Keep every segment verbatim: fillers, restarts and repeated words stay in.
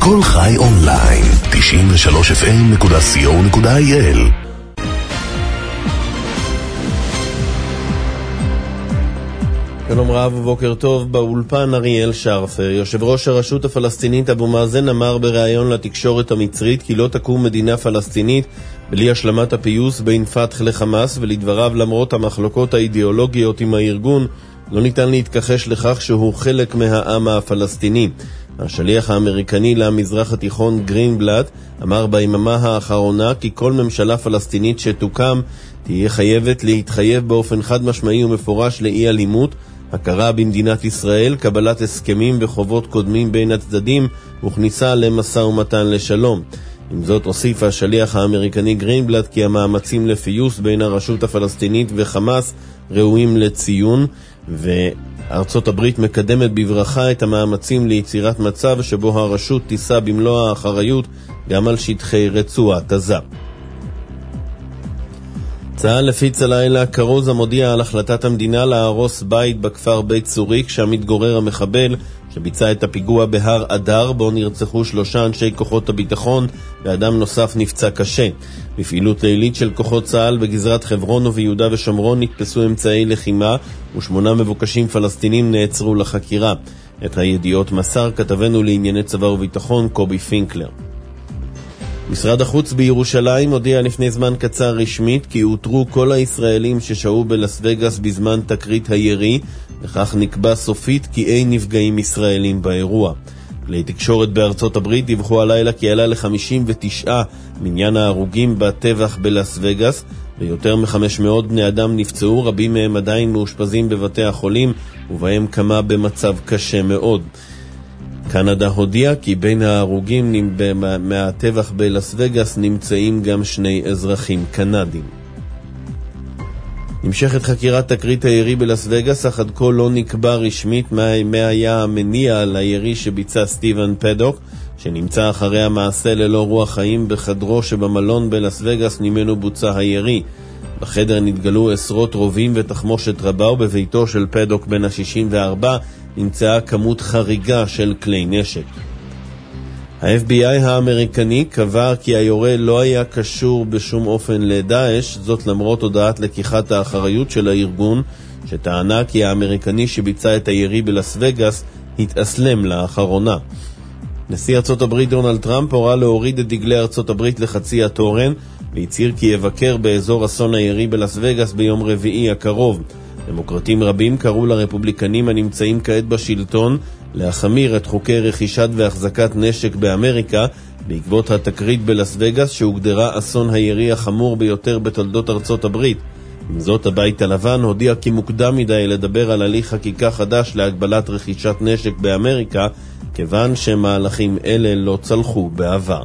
כל חי אונליין, תשעים ושלוש אף אם נקודה סי או נקודה איי אל. שלום רב ובוקר טוב. באולפן אריאל שרפר. יושב ראש הרשות הפלסטינית אבו מאזן אמר בריאיון לתקשורת המצרית כי לא תקום מדינה פלסטינית בלי השלמת הפיוס בין פתח לחמאס, ולדבריו למרות המחלוקות האידיאולוגיות עם הארגון לא ניתן להתכחש לכך שהוא חלק מהעם הפלסטיני. השליח האמריקני למזרח התיכון גרינבלט אמר ביממה האחרונה כי כל ממשלה פלסטינית שתוקם תהיה חייבת להתחייב באופן חד משמעי ומפורש לאי אלימות, הכרה במדינת ישראל, קבלת הסכמים וחובות קודמים בין הצדדים וכניסה למשא ומתן לשלום. עם זאת הוסיף השליח האמריקני גרינבלט כי המאמצים לפיוס בין הרשות הפלסטינית וחמאס ראויים לציון, וארצות הברית מקדמת בברכה את המאמצים ליצירת מצב שבו הרשות תישא במלוא האחריות גם על שטחי רצועת עזה. צה"ל הפיץ הלילה כרוז המודיע על החלטת המדינה להרוס בית בכפר בית צוריק שם מתגורר המחבל שביצע את הפיגוע בהר אדר בו נרצחו שלושה אנשי כוחות הביטחון ואדם נוסף נפצע קשה. בפעילות לילית של כוחות צה"ל בגזרת חברון וביהודה ושומרון נתפסו אמצעי לחימה ושמונה מבוקשים פלסטינים נעצרו לחקירה. את הידיעות מסר כתבנו לענייני צבא וביטחון קובי פינקלר. משרד החוץ בירושלים הודיע לפני זמן קצר רשמית כי אותרו כל הישראלים ששהו בלס וגאס בזמן תקרית הירי, וכך נקבע סופית כי אין נפגעים ישראלים באירוע. כלי תקשורת בארצות הברית דיווחו הלילה כי עלה ל-חמישים ותשע מניין ההרוגים בטבח בלס וגאס, ויותר מ-חמש מאות בני אדם נפצעו, רבים מהם עדיין מאושפזים בבתי החולים, ובהם כמה במצב קשה מאוד. קנדה הודיעה כי בין ההרוגים מהטבח בלס וגאס נמצאים גם שני אזרחים קנדים. נמשכת חקירת תקרית הירי בלס וגאס, אך עד כה לא נקבע רשמית מה היה המניע לירי שביצע סטיבן פדוק, שנמצא אחרי המעשה ללא רוח חיים בחדרו שבמלון בלס וגאס ממנו בוצע הירי. בחדר נתגלו עשרות רובים ותחמושת רבה, ובביתו של פדוק בן ה-שישים וארבע נמצאה כמות חריגה של כלי נשק. ה-אף בי איי האמריקני קבע כי היורה לא היה קשור בשום אופן לדאעש, זאת למרות הודעת לקיחת האחריות של הארגון, שטענה כי האמריקני שביצע את הירי בלס וגאס התאסלם לאחרונה. נשיא ארצות הברית דונלד טראמפ הורה להוריד את דגלי ארצות הברית לחצי התורן, והצהיר כי יבקר באזור אסון הירי בלס וגאס ביום רביעי הקרוב. דמוקרטים רבים קראו לרפובליקנים הנמצאים כעת בשלטון להחמיר את חוקי רכישת והחזקת נשק באמריקה בעקבות התקרית בלס וגאס שהוגדרה אסון הירי החמור ביותר בתולדות ארצות הברית. עם זאת הבית הלבן הודיע כי מוקדם מדי לדבר על הליך חקיקה חדש להגבלת רכישת נשק באמריקה, כיוון שמהלכים אלה לא צלחו בעבר.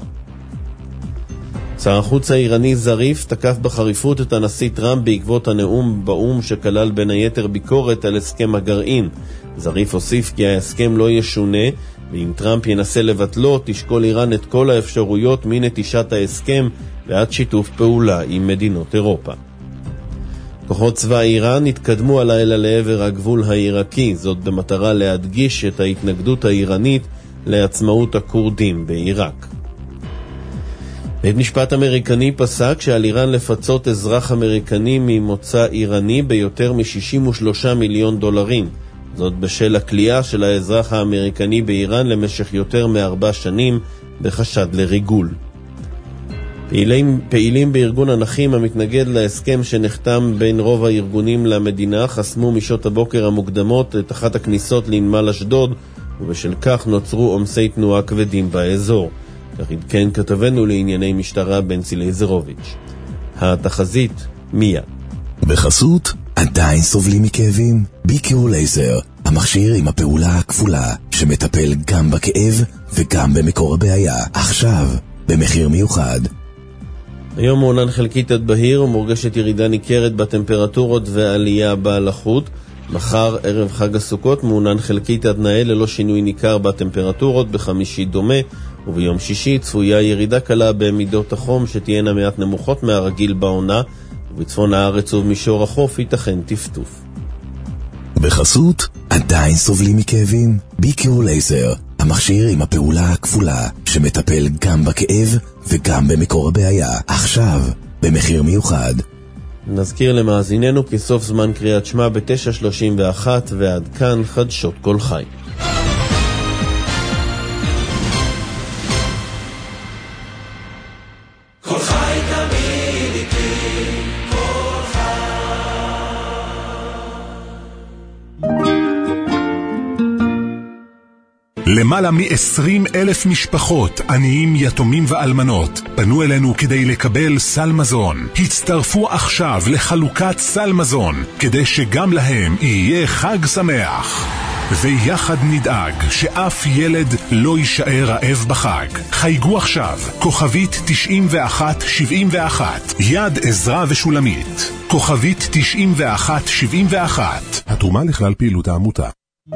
שר החוץ האיראני זריף תקף בחריפות את הנשיא טראמפ בעקבות הנאום באום שכלל בין היתר ביקורת על הסכם הגרעין. זריף הוסיף כי ההסכם לא ישונה, ואם טראמפ ינסה לבטלו תשקול איראן את כל האפשרויות מנטישת ההסכם ועד שיתוף פעולה עם מדינות אירופה. כוחות צבא איראן התקדמו הלילה לעבר הגבול העיראקי, זאת במטרה להדגיש את ההתנגדות האיראנית לעצמאות הכורדים בעיראק. בית משפט אמריקני פסק שעל איראן לפצות אזרח אמריקני ממוצא איראני ביותר מ-שישים ושלושה מיליון דולרים. זאת בשל הכליאה של האזרח האמריקני באיראן למשך יותר מארבע שנים בחשד לריגול. פעילים, פעילים בארגון הנכים המתנגד להסכם שנחתם בין רוב הארגונים למדינה חסמו משעות הבוקר המוקדמות את אחת הכניסות לנמל אשדוד, ובשל כך נוצרו עומסי תנועה כבדים באזור. כך עדכן כתבנו לענייני משטרה בנצי לייזרוביץ'. התחזית מיד. בחסות עדיין סובלים מכאבים? ביקור לייזר, המכשיר עם הפעולה הכפולה שמטפל גם בכאב וגם במקור הבעיה. עכשיו במחיר מיוחד. היום מעונן חלקית עד בהיר ומורגשת ירידה ניכרת בטמפרטורות ועלייה בלחות. מחר ערב חג הסוכות מעונן חלקית עד נאה ללא שינוי ניכר בטמפרטורות, בחמישי דומה, וביום שישי צפויה ירידה קלה במידות החום שתהיינה מעט נמוכות מהרגיל בעונה, ובצפון הארץ ובמישור החוף ייתכן טפטוף. בחסות עדיין סובלים מכאבים? ביקור לייזר, המכשיר עם הפעולה הכפולה, שמטפל גם בכאב וגם במקור הבעיה. עכשיו, במחיר מיוחד. נזכיר למאזיננו כי סוף זמן קריאת שמע ב-תשע שלושים ואחת, ועד כאן חדשות כל חי. כל חי תמיד איתי, כל חי. למעלה מ-עשרים אלף משפחות, עניים, יתומים ואלמנות, פנו אלינו כדי לקבל סל מזון. הצטרפו עכשיו לחלוקת סל מזון, כדי שגם להם יהיה חג שמח. ויחד נדאג שאף ילד לא יישאר רעב בחג. חייגו עכשיו, כוכבית תשעים ואחת שבעים ואחת, יד עזרא ושולמית. כוכבית תשעים ואחת שבעים ואחת. התרומה לכלל פעילות העמותה.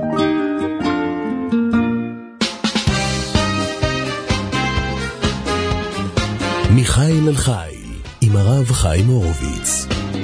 מחיל אל חיל, עם הרב חיים הורוביץ.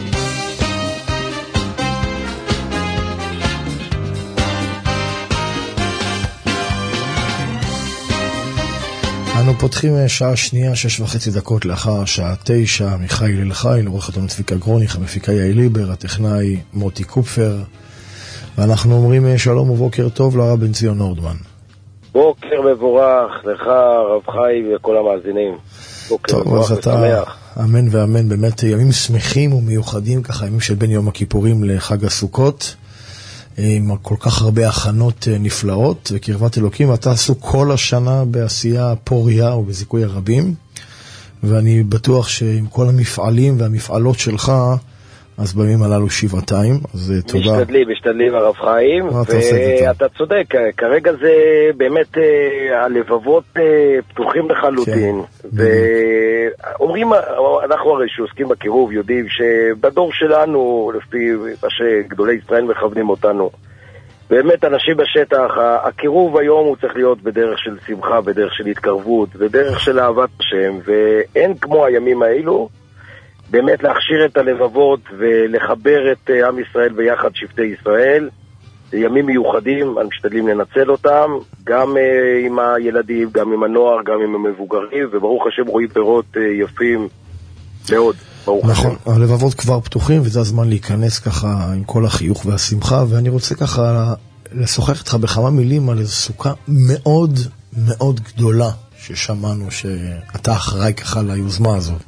אנו פותחים שעה שנייה, שש וחצי דקות לאחר שעה תשע. מחיל אל חיל, עורכת צביקה גרוניך, המפיקה יעל ליבר, הטכנאי מוטי קופפר, ואנחנו אומרים שלום ובוקר טוב לרב בן ציון נורדמן. בוקר מבורך לך רב חיים וכל המאזינים. טוב, אז אתה, אמן ואמן, באמת ימים שמחים ומיוחדים, ככה ימים של בין יום הכיפורים לחג הסוכות, עם כל כך הרבה הכנות נפלאות וקרבת אלוקים. אתה עסוק כל השנה בעשייה פוריה ובזיכוי הרבים, ואני בטוח שעם כל המפעלים והמפעלות שלך, אז בימים הללו שבעתיים, אז תודה. משתדלים, משתדלים הרב חיים, ואתה צודק, כרגע זה באמת הלבבות פתוחים לחלוטין, ואומרים, אנחנו הרי שעוסקים בקירוב יודעים שבדור שלנו, לפי מה שגדולי ישראל מכוונים אותנו, באמת אנשים בשטח, הקירוב היום הוא צריך להיות בדרך של שמחה, בדרך של התקרבות, בדרך של אהבת השם, ואין כמו הימים האלו, באמת להכשיר את הלבבות ולחבר את עם ישראל ביחד, שבטי ישראל. ימים מיוחדים, אנחנו משתדלים לנצל אותם, גם uh, עם הילדים, גם עם הנוער, גם עם המבוגרים, וברוך השם רואים פירות uh, יפים מאוד, ברוך נכון, השם. הלבבות כבר פתוחים, וזה הזמן להיכנס ככה עם כל החיוך והשמחה, ואני רוצה ככה לשוחח איתך בכמה מילים על איזו סוכה מאוד מאוד גדולה, ששמענו שאתה אחראי ככה ליוזמה הזאת.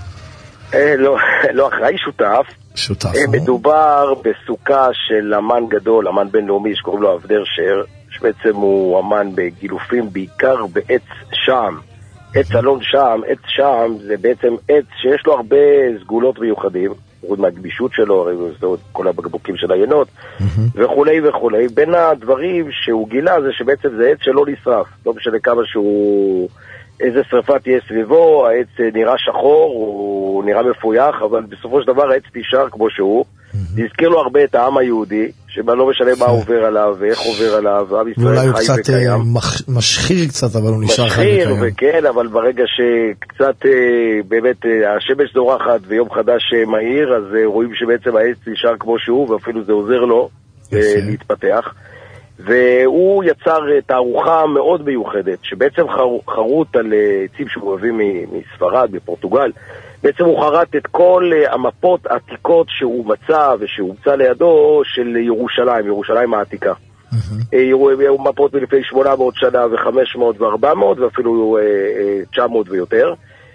לא, לא אחראי, שותף. שותף. מדובר בסוכה של אמן גדול, אמן בינלאומי שקוראים לו אבנר שר, שבעצם הוא אמן בגילופים בעיקר בעץ שם. עץ אלון שם, עץ שם זה בעצם עץ שיש לו הרבה סגולות מיוחדים, רואים מהגבישות שלו, כל הבקבוקים של העיינות, וכולי וכולי. בין הדברים שהוא גילה זה שבעצם זה עץ שלא נשרף, לא משנה כמה שהוא... איזה שריפה תהיה סביבו, העץ נראה שחור, הוא נראה מפויח, אבל בסופו של דבר העץ נשאר כמו שהוא. זה הזכיר לו הרבה את העם היהודי, שמה לא משנה מה עובר עליו ואיך עובר עליו, עם ישראל חי וקיים. ואולי הוא קצת משחיר קצת, אבל הוא נשאר חי וקיים. משחיר, וכן, אבל ברגע שקצת באמת השמש זורחת ויום חדש מהיר, אז רואים שבעצם העץ נשאר כמו שהוא, ואפילו זה עוזר לו להתפתח. והוא יצר תערוכה מאוד מיוחדת, שבעצם חרוט על עצים שמובאים מספרד, בפורטוגל. בעצם הוא חרט את כל המפות העתיקות שהוא מצא ושהומצא לידו של ירושלים, ירושלים העתיקה. היו מפות מלפני שמונה מאות שנה ו-חמש מאות ו-ארבע מאות ואפילו תשע מאות ויותר.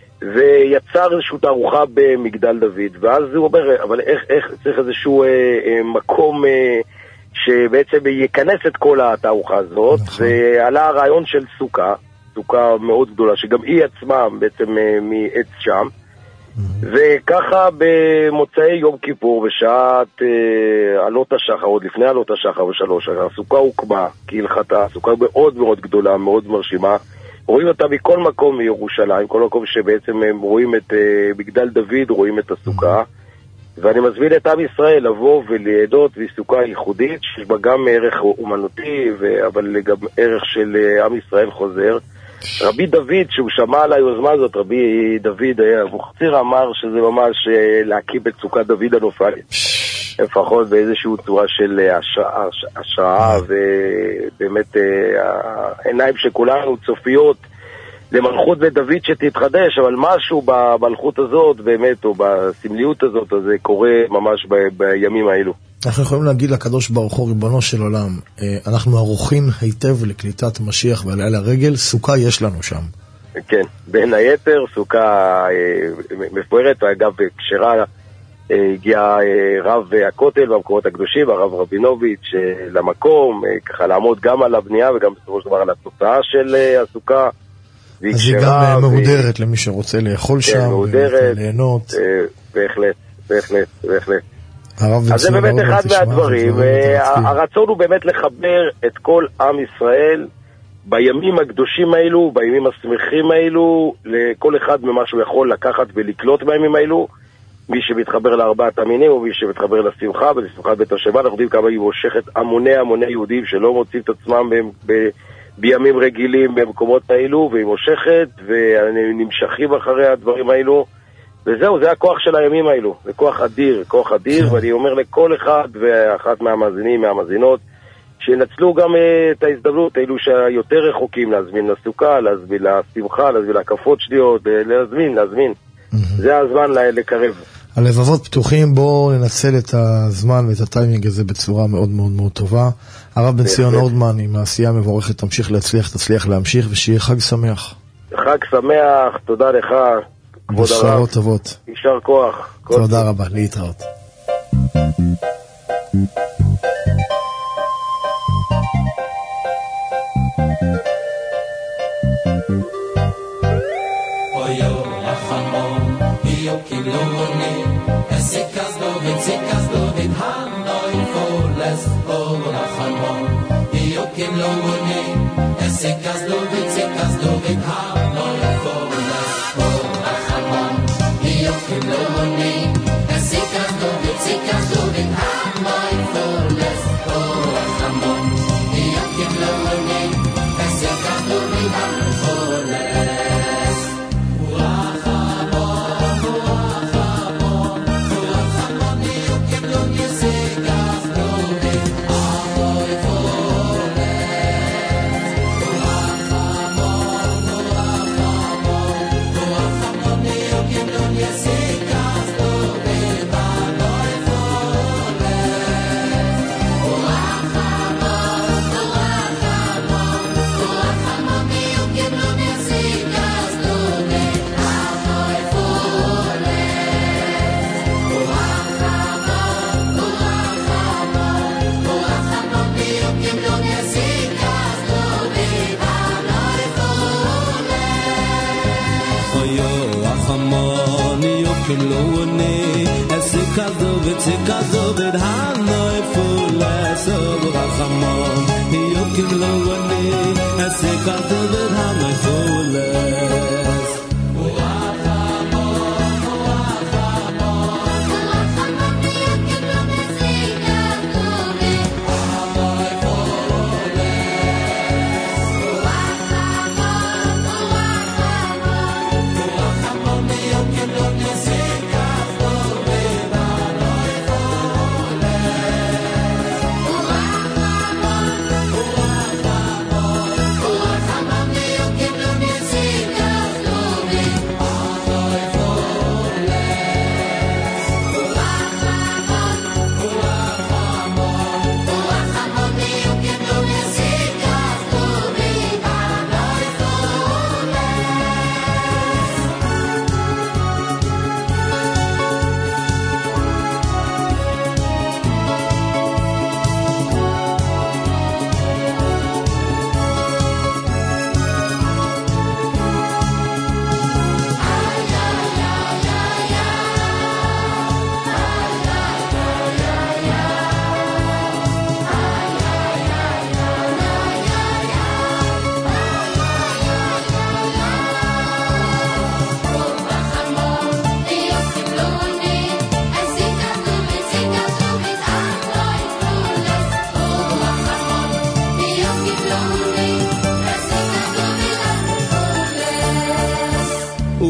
ויצר איזושהי תערוכה במגדל דוד. ואז הוא אומר, אבל איך, איך צריך איזשהו מקום... שבעצם ייכנס את כל התערוכה הזאת, נכון. ועלה הרעיון של סוכה, סוכה מאוד גדולה, שגם היא עצמה בעצם מעץ שם, mm-hmm. וככה במוצאי יום כיפור, בשעת אה, עלות השחר, עוד לפני עלות השחר ושלוש, הסוכה הוקמה כהלכתה, סוכה מאוד מאוד גדולה, מאוד מרשימה, רואים אותה מכל מקום מירושלים, כל מקום שבעצם הם רואים את אה, מגדל דוד, רואים את הסוכה, mm-hmm. ואני מזמין את עם ישראל לבוא ולעדות בסוכה ייחודית, שיש בה גם ערך אומנותי, אבל גם ערך של עם ישראל חוזר. רבי דוד, שהוא שמע על היוזמה הזאת, רבי דוד אבוחצירא אמר שזה ממש להקים את סוכת דוד הנופלת. לפחות באיזשהו צורה של השראה, השראה ובאמת העיניים שכולנו צופיות למלכות ודוד שתתחדש, אבל משהו במלכות הזאת באמת, או בסמליות הזאת, אז זה קורה ממש ב, בימים האלו. אנחנו יכולים להגיד לקדוש ברוך הוא, ריבונו של עולם, אנחנו ערוכים היטב לקליטת משיח ועלייה לרגל, סוכה יש לנו שם. כן, בין היתר, סוכה מפוארת, אגב, כשרה הגיע רב הכותל במקומות הקדושים, הרב רבינוביץ' למקום, ככה לעמוד גם על הבנייה וגם בסופו של דבר על התוצאה של הסוכה. אז היא גם מהודרת למי שרוצה לאכול שם וליהנות. בהחלט, בהחלט, בהחלט. אז זה באמת אחד מהדברים. הרצון הוא באמת לחבר את כל עם ישראל בימים הקדושים האלו, בימים השמחים האלו, לכל אחד ממה שהוא יכול לקחת ולקלוט בימים האלו. מי שמתחבר לארבעת המינים ומי שמתחבר לשמחה ולשמחת בית השם. אנחנו יודעים כמה היא מושכת המוני המוני יהודים שלא מוצאים את עצמם ב... בימים רגילים במקומות האלו, והיא מושכת ונמשכים אחרי הדברים האלו, וזהו, זה הכוח של הימים האלו, זה כוח אדיר, כוח אדיר, ואני אומר לכל אחד ואחת מהמאזינים, מהמאזינות, שינצלו גם את ההזדמנות, האלו שיותר רחוקים, להזמין לסוכה, להזמין לשמחה, להזמין להקפות שניות, להזמין, להזמין. זה הזמן לקרב. הלבבות פתוחים, בואו ננצל את הזמן ואת הטיימינג הזה בצורה מאוד מאוד מאוד טובה. הרב בן ציון אורדמן, עם העשייה המבורכת, תמשיך להצליח, תצליח להמשיך, ושיהיה חג שמח. חג שמח, תודה לך, כבוד הרב. בשעות טובות. יישר כוח. תודה רבה, להתראות.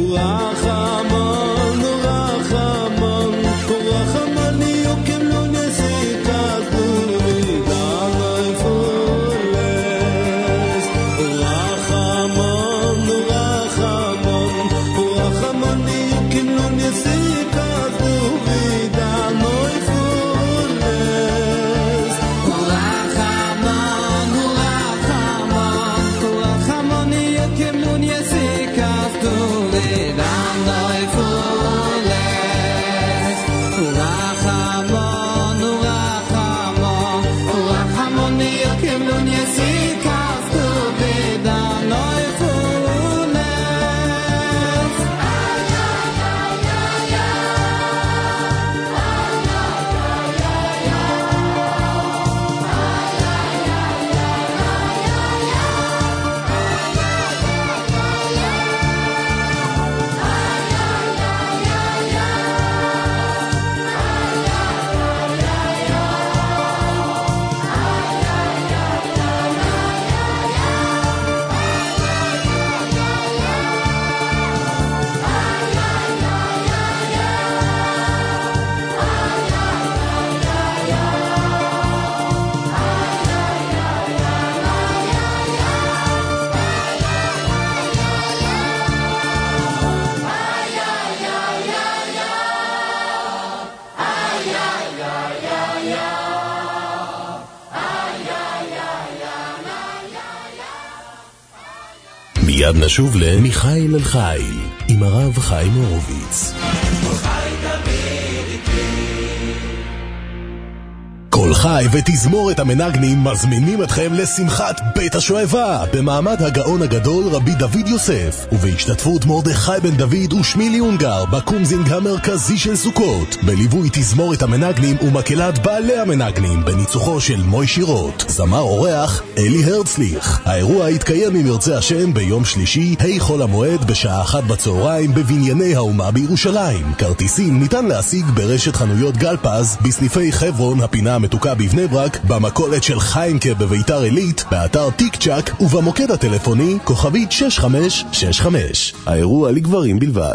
Urachamon, Urachamon, Urachamon, Urachamon, מיד נשוב למיכאל אל חיל עם הרב חיים הורוביץ. כל חי ותזמורת המנגנים מזמינים אתכם לשמחת בית השואבה במעמד הגאון הגדול רבי דוד יוסף ובהשתתפות מרדכי בן דוד ושמילי אונגר בקומזינג המרכזי של סוכות בליווי תזמורת המנגנים ומקהלת בעלי המנגנים בניצוחו של מוי שירות. זמר אורח אלי הרצליך. האירוע יתקיים אם ירצה השם ביום שלישי ה' חול המועד בשעה אחת בצהריים בבנייני האומה בירושלים. כרטיסים ניתן להשיג ברשת חנויות גלפז בסניפי חברון, הפינה מתוקה בבני ברק, במכולת של חיימקה בביתר עילית, באתר טיק צ'ק ובמוקד הטלפוני כוכבית שש חמש שש חמש. האירוע לגברים בלבד.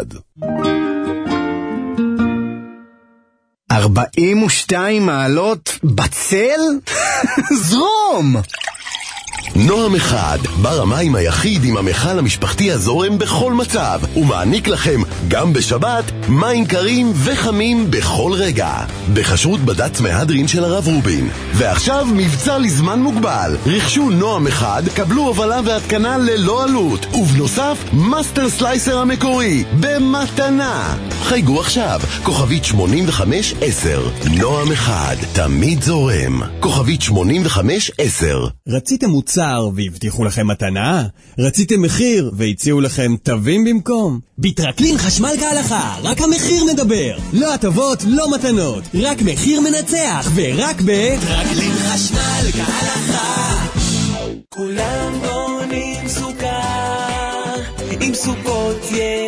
ארבעים ושתיים מעלות בצל? זרום! נועם אחד, בר המים היחיד עם המכל המשפחתי הזורם בכל מצב, ומעניק לכם גם בשבת מים קרים וחמים בכל רגע. בחשרות בד"ץ מהדרין של הרב רובין. ועכשיו מבצע לזמן מוגבל. רכשו נועם אחד, קבלו הובלה והתקנה ללא עלות, ובנוסף מאסטר סלייסר המקורי במתנה. חייגו עכשיו, כוכבית שמונים וחמש עשר. נועם אחד, תמיד זורם. כוכבית שמונים וחמש עשר. רציתם מוצר והבטיחו לכם מתנה? רציתם מחיר והציעו לכם תווים במקום? ביטרקלין חשמל כהלכה, רק המחיר מדבר. לא הטבות, לא מתנות, רק מחיר מנצח, ורק ב... ביטרקלין חשמל כהלכה. כולם בונים סוכר עם סוכות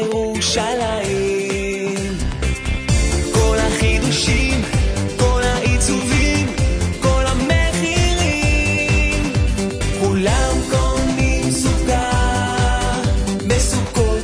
ירושלים. כל החידושים, כל העיצובים, כל המחירים, כולם קונים סוכר בסוכות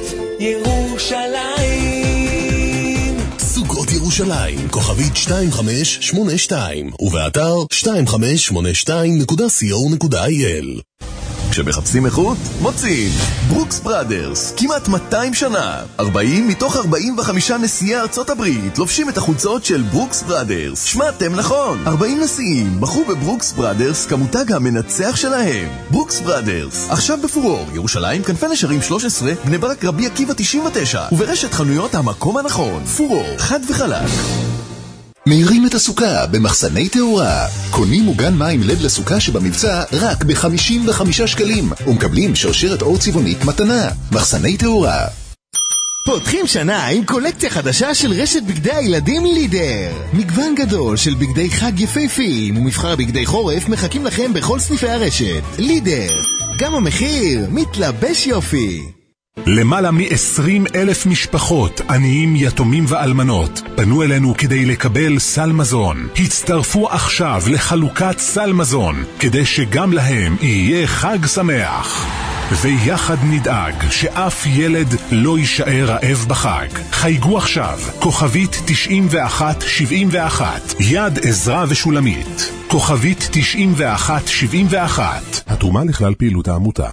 ירושלים. סוכות ירושלים, כוכבית שתיים חמש שמונה שתיים ובאתר שתיים חמש שמונה שתיים נקודה סי או נקודה איי אל. כשמחפשים איכות, מוצאים ברוקס בראדרס, כמעט מאתיים שנה. ארבעים מתוך ארבעים וחמישה נשיאי ארצות הברית לובשים את החולצות של ברוקס בראדרס. שמעתם נכון, ארבעים נשיאים בחרו בברוקס בראדרס כמותג המנצח שלהם. ברוקס בראדרס, עכשיו בפורור, ירושלים, כנפי נשרים שלוש עשרה, בני ברק רבי עקיבא תשעים ותשע, וברשת חנויות המקום הנכון. פורור, חד וחלק. מהירים את הסוכה במחסני תאורה. קונים מוגן מים לד לסוכה שבמבצע רק ב-חמישים וחמישה שקלים ומקבלים שרשרת אור צבעונית מתנה. מחסני תאורה. פותחים שנה עם קולקציה חדשה של רשת בגדי הילדים לידר. מגוון גדול של בגדי חג יפהפיים ומבחר בגדי חורף מחכים לכם בכל סניפי הרשת. לידר, גם המחיר מתלבש יופי. למעלה מ-עשרים אלף משפחות, עניים, יתומים ואלמנות, פנו אלינו כדי לקבל סל מזון. הצטרפו עכשיו לחלוקת סל מזון, כדי שגם להם יהיה חג שמח. ויחד נדאג שאף ילד לא יישאר רעב בחג. חייגו עכשיו, כוכבית תשעים ואחת שבעים ואחת, יד עזרא ושולמית. כוכבית תשעים ואחת שבעים ואחת. התרומה לכלל פעילות העמותה.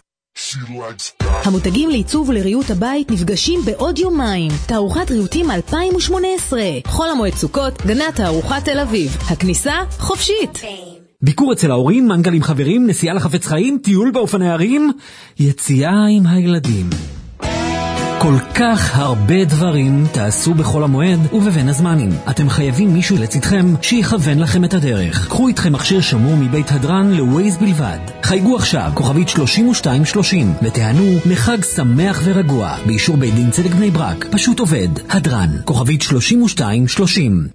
המותגים לעיצוב ולריהוט הבית נפגשים בעוד יומיים. תערוכת ריהוטים אלפיים ושמונה עשרה, חול המועד סוכות, גנת תערוכת תל אביב. הכניסה חופשית. ביקור אצל ההורים, מנגל עם חברים, נסיעה לחפץ חיים, טיול באופני הרים, יציאה עם הילדים. כל כך הרבה דברים תעשו בחול המועד ובבין הזמנים. אתם חייבים מישהו לצדכם שיכוון לכם את הדרך. קחו איתכם מכשיר שמור מבית הדרן לווייז בלבד. חייגו עכשיו, כוכבית שלושים ושתיים שלושים, ותענו לחג שמח ורגוע. באישור בית דין צדק בני ברק. פשוט עובד. הדרן, כוכבית שלושים ושתיים שלושים.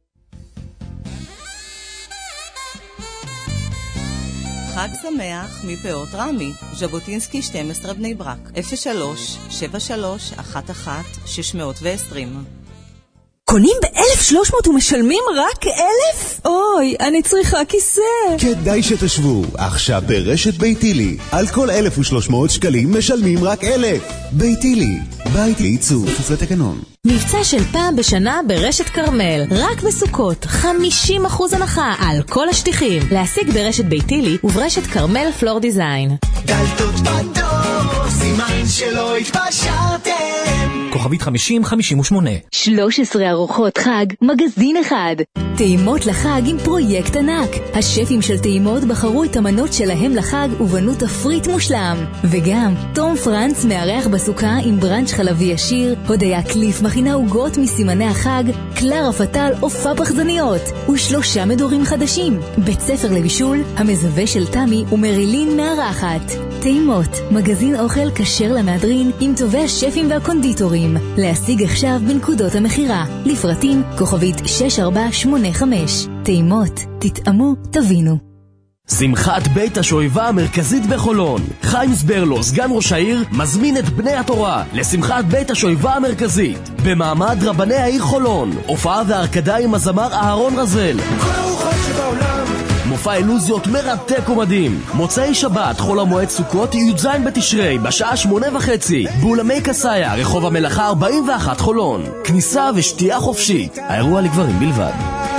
חג שמח מפאות רמי, ז'בוטינסקי שתים עשרה בני ברק, אפס שלוש שבע שלוש אחת אחת שש מאות ועשרים. קונים ב-אלף ושלוש מאות ומשלמים רק אלף? אוי, אני צריכה כיסא. כדאי שתשבו, עכשיו ברשת ביתילי. על כל אלף ושלוש מאות שקלים משלמים רק אלף. ביתילי, בית לעיצוב, כפוף לתקנון. מבצע של פעם בשנה ברשת קרמל, רק בסוכות, חמישים אחוז הנחה על כל השטיחים. להשיג ברשת ביתילי וברשת קרמל פלור דיזיין. דלתות פתוח, סימן שלא התפשרתם. כוכבית חמישים חמישים ושמונה. שלוש עשרה ארוחות חג, מגזין אחד. טעימות לחג עם פרויקט ענק. השפים של טעימות בחרו את המנות שלהם לחג ובנו תפריט מושלם. וגם, תום פרנץ מארח בסוכה עם ברנץ' חלבי ישיר, הודיה קליף מכינה עוגות מסימני החג, קלרה פטל עופה פחזניות, ושלושה מדורים חדשים. בית ספר לבישול, המזווה של תמי ומרילין מארחת. טעימות, מגזין אוכל כשר למהדרין עם טובי השפים והקונדיטורים. להשיג עכשיו בנקודות המחירה. לפרטים כוכבית שש ארבע שמונה חמש. טעימות, תטעמו, תבינו. שמחת בית השואבה המרכזית בחולון. חיים סברלו, סגן ראש העיר, מזמין את בני התורה לשמחת בית השואבה המרכזית במעמד רבני העיר חולון. הופעה והרקדה עם הזמר אהרון רזל. כל הרוחות שבעולם. מופע אילוזיות מרתק ומדהים. מוצאי שבת, חול המועד סוכות, י"ז בתשרי, בשעה שמונה וחצי. באולמי קסאיה, רחוב המלאכה ארבעים ואחת חולון. כניסה ושתייה חופשית. האירוע לגברים בלבד.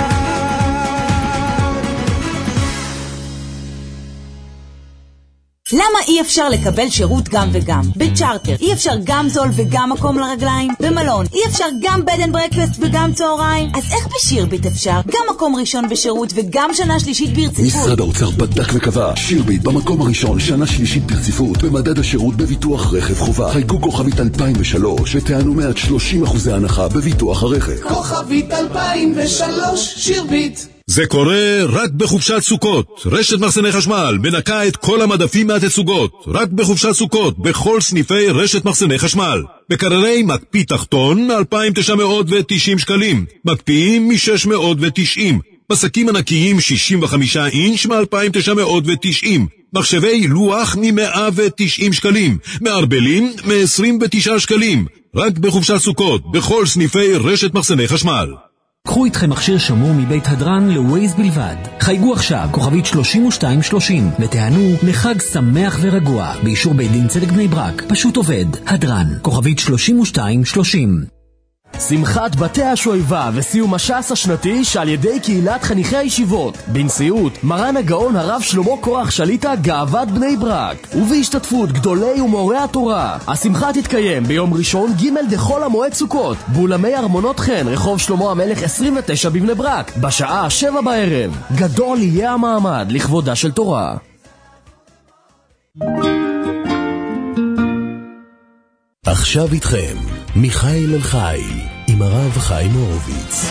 למה אי אפשר לקבל שירות גם וגם? בצ'ארטר אי אפשר גם זול וגם מקום לרגליים? במלון אי אפשר גם בד אנד ברקפסט וגם צהריים? אז איך בשירביט אפשר? גם מקום ראשון בשירות וגם שנה שלישית ברציפות? משרד האוצר בדק וקבע, שירביט במקום הראשון שנה שלישית ברציפות במדד השירות בביטוח רכב חובה. חייגו כוכבית אלפיים ושלוש וטענו מעט שלושים אחוזי הנחה בביטוח הרכב. כוכבית אלפיים ושלוש, שירביט. זה קורה רק בחופשת סוכות. רשת מחסני חשמל מנקה את כל המדפים מהתצוגות. רק בחופשת סוכות, בכל סניפי רשת מחסני חשמל. מקררי מקפיא תחתון אלפיים תשע מאות ותשעים שקלים. מקפיאים מ-שש מאות ותשעים. מסקים ענקיים שישים וחמישה אינץ' מ-אלפיים תשע מאות ותשעים. מחשבי לוח מ-מאה ותשעים שקלים. מערבלים מ-עשרים ותשעה שקלים. רק בחופשת סוכות, בכל סניפי רשת מחסני חשמל. קחו איתכם מכשיר שמור מבית הדרן לווייז בלבד. חייגו עכשיו, כוכבית שלושים ושתיים שלושים, ותענו לחג שמח ורגוע, באישור בית דין צדק בני ברק. פשוט עובד. הדרן, כוכבית שלושים ושתיים שלושים. שמחת בתי השואבה וסיום הש"ס השנתי שעל ידי קהילת חניכי הישיבות בנשיאות מרן הגאון הרב שלמה קורח שליטה גאוות בני ברק ובהשתתפות גדולי ומורי התורה. השמחה תתקיים ביום ראשון ג' דחול המועד סוכות באולמי ארמונות חן רחוב שלמה המלך עשרים ותשע בבני ברק בשעה שבע בערב. גדול יהיה המעמד לכבודה של תורה. עכשיו איתכם מיכאל אל חי עם הרב חיים הורוביץ.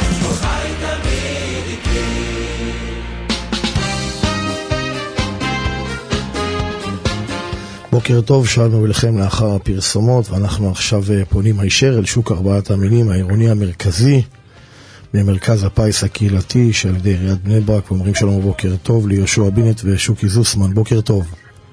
בוקר טוב, שלנו אליכם לאחר הפרסומות, ואנחנו עכשיו פונים הישר אל שוק ארבעת המינים העירוני המרכזי במרכז הפיס הקהילתי של ידי עיריית בני ברק, ואומרים שלום ובוקר טוב ליהושע בינט ושוקי זוסמן. בוקר טוב.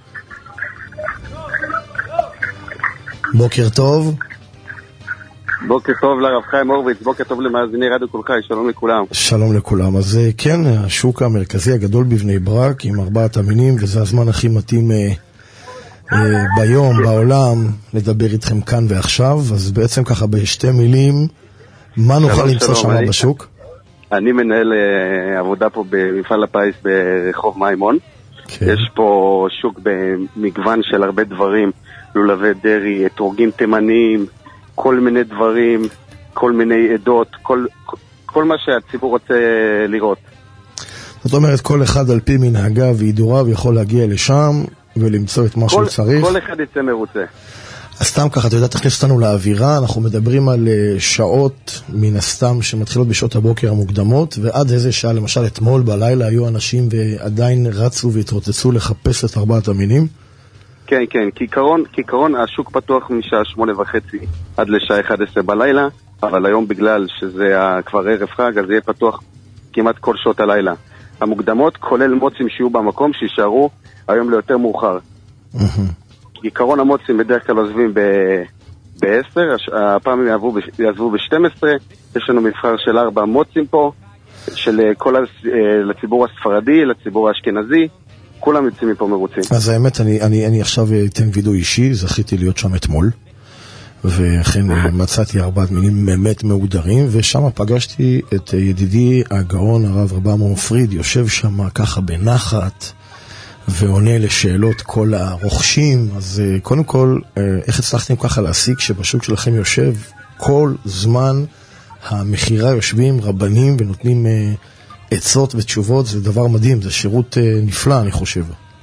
בוקר טוב. בוקר טוב לרב חיים הורוביץ, בוקר טוב למאזיני רדיו קול חי, שלום לכולם. שלום לכולם. אז כן, השוק המרכזי הגדול בבני ברק עם ארבעת המינים, וזה הזמן הכי מתאים אה, אה, ביום, בעולם, לדבר איתכם כאן ועכשיו. אז בעצם ככה בשתי מילים, מה נוכל למצוא שם בשוק? אני מנהל אה, עבודה פה במפעל הפיס ברחוב מימון. כן. יש פה שוק במגוון של הרבה דברים, לולבי דרי, אתרוגים תימניים, כל מיני דברים, כל מיני עדות, כל, כל מה שהציבור רוצה לראות. זאת אומרת, כל אחד על פי מנהגיו וידוריו יכול להגיע לשם ולמצוא את מה שהוא צריך. כל אחד יצא מרוצה. אז סתם ככה, אתה יודע, תכניס אותנו לאווירה, אנחנו מדברים על שעות מן הסתם שמתחילות בשעות הבוקר המוקדמות, ועד איזה שעה, למשל אתמול בלילה היו אנשים ועדיין רצו והתרוצצו לחפש את ארבעת המינים. כן, כן, כעיקרון, כעיקרון השוק פתוח משעה שמונה וחצי עד לשעה אחת עשרה בלילה, אבל היום בגלל שזה כבר ערב חג, אז יהיה פתוח כמעט כל שעות הלילה. המוקדמות, כולל מוצים שיהיו במקום, שישארו היום ליותר מאוחר. כעיקרון המוצים בדרך כלל עוזבים ב-עשר, הפעם יעזבו ב-שתים עשרה, יש לנו מבחר של ארבע מוצים פה, של כל לציבור הספרדי, לציבור האשכנזי, כולם יוצאים מפה מרוצים. אז האמת, אני, אני, אני עכשיו אתן וידאו אישי, זכיתי להיות שם אתמול, וכן מצאתי ארבעת מינים באמת מעודרים, ושם פגשתי את ידידי הגאון הרב רב עמרם פריד, יושב שם ככה בנחת, ועונה לשאלות כל הרוכשים. אז קודם כל, איך הצלחתם ככה להשיג שבשוק שלכם יושב כל זמן המחירה יושבים רבנים ונותנים עצות ותשובות, זה דבר מדהים, זה שירות נפלא, אני חושב.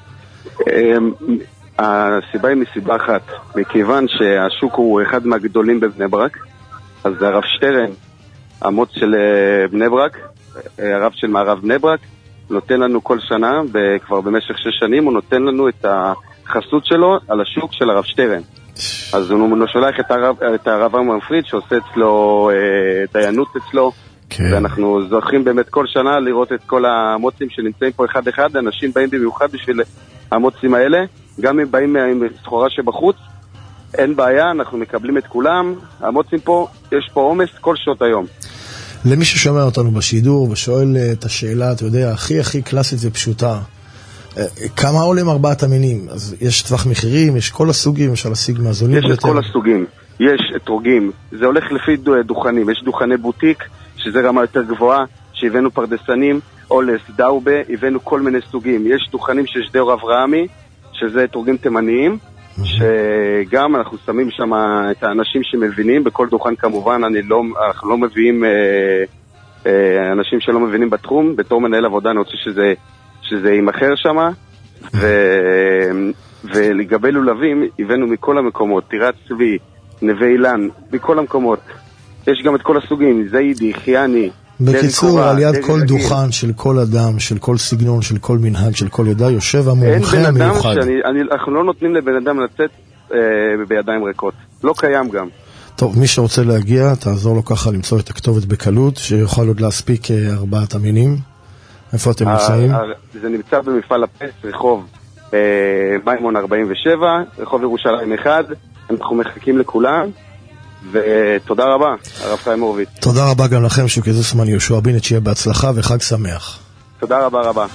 הסיבה היא מסיבה אחת, מכיוון שהשוק הוא אחד מהגדולים בבני ברק, אז זה הרב שטרן, המוץ של בני ברק, הרב של מערב בני ברק, נותן לנו כל שנה, כבר במשך שש שנים, הוא נותן לנו את החסות שלו על השוק של הרב שטרן. אז הוא שולח את הרב, את הרב אמנון פריד, שעושה אצלו דיינות אצלו, כן. ואנחנו זוכים באמת כל שנה לראות את כל המוצים שנמצאים פה אחד אחד, אנשים באים במיוחד בשביל המוצים האלה, גם אם באים עם סחורה שבחוץ, אין בעיה, אנחנו מקבלים את כולם, המוצים פה, יש פה עומס כל שעות היום. למי ששומע אותנו בשידור ושואל את השאלה, אתה יודע, הכי הכי קלאסית ופשוטה, כמה עולים ארבעת המינים? אז יש טווח מחירים, יש כל הסוגים, אפשר להשיג מהזולים. יש את כל הסוגים, יש אתרוגים, זה הולך לפי דוכנים, יש דוכני בוטיק, שזה רמה יותר גבוהה, שהבאנו פרדסנים, אולס, דאובה, הבאנו כל מיני סוגים. יש דוכנים של שדר אברהמי, שזה אתרוגים תימניים, שגם אנחנו שמים שם את האנשים שמבינים, בכל דוכן כמובן, אני לא, אנחנו לא מביאים אה, אה, אנשים שלא מבינים בתחום, בתור מנהל עבודה אני רוצה שזה, שזה יימחר שם, ו, ולגבי לולבים, הבאנו מכל המקומות, טירת צבי, נווה אילן, מכל המקומות. יש גם את כל הסוגים, זיידי, חייני. בקיצור, על יד כל דוכן של כל אדם, של כל סגנון, של כל מנהג, של כל ידע, יושב המומחה המיוחד. אנחנו לא נותנים לבן אדם לצאת אה, בידיים ריקות. לא קיים גם. טוב, מי שרוצה להגיע, תעזור לו ככה למצוא את הכתובת בקלות, שיוכל עוד להספיק ארבעת המינים. איפה אתם נמצאים? זה נמצא במפעל הפס, רחוב אה, מימון ארבעים ושבע, רחוב ירושלים אחד. אנחנו מחכים לכולם. ותודה רבה, הרב חיים הורוביץ. תודה רבה גם לכם, שוקי זוסמן, יהושע בינת, שיהיה בהצלחה וחג שמח. תודה רבה רבה.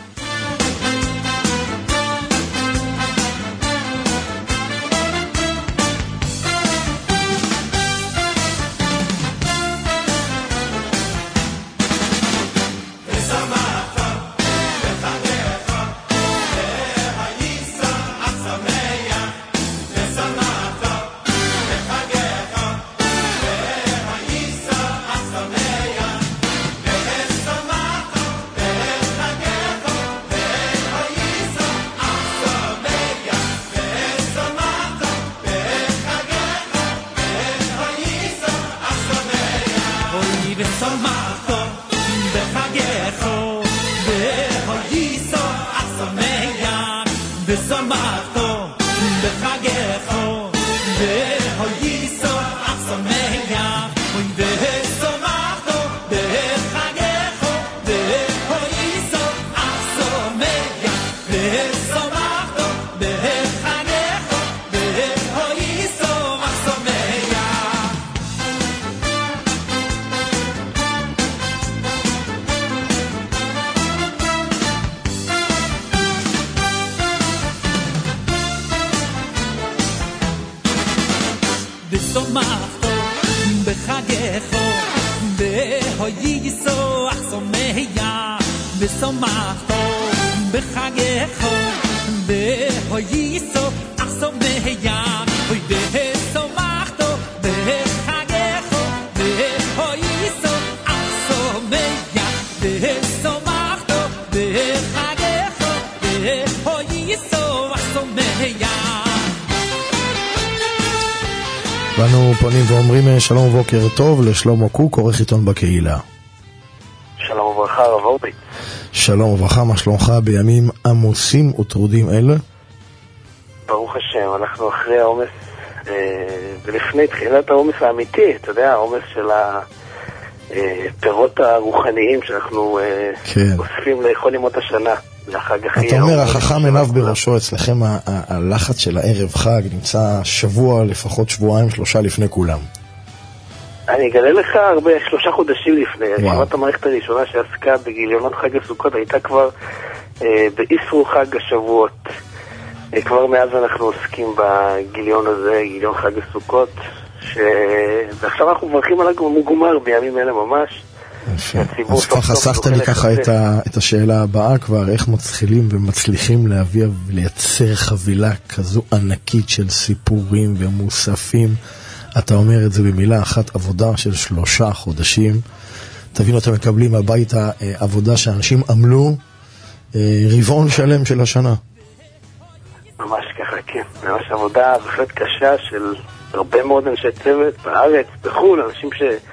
ואנו פונים ואומרים שלום ובוקר טוב לשלמה קוק, עורך עיתון בקהילה. שלום וברכה, הרב הורוביץ. שלום וברכה, מה שלומך בימים עמוסים וטרודים אלה? ברוך השם, אנחנו אחרי העומס, אה, ולפני תחילת העומס האמיתי, אתה יודע, העומס של הפירות הרוחניים שאנחנו אה, כן. אוספים לאכול ימות השנה. אתה אומר, החכם עיניו בראשו, אצלכם הלחץ של הערב חג נמצא שבוע, לפחות שבועיים, שלושה לפני כולם. אני אגלה לך הרבה, שלושה חודשים לפני. כמעט המערכת הראשונה שעסקה בגיליונות חג הסוכות הייתה כבר אה, באיסרו חג השבועות. אה, כבר מאז אנחנו עוסקים בגיליון הזה, גיליון חג הסוכות, ש... ועכשיו אנחנו מברכים על הגמר בימים אלה ממש. אז כבר חסכת לי ככה את, ה, את השאלה הבאה כבר, איך מתחילים ומצליחים להביא ולייצר חבילה כזו ענקית של סיפורים ומוספים אתה אומר את זה במילה אחת, עבודה של שלושה חודשים. תבינו, אתם מקבלים הביתה עבודה שאנשים עמלו רבעון שלם של השנה. ממש ככה, כן. ממש עבודה בהחלט קשה של הרבה מאוד אנשי צוות בארץ, בחול, אנשים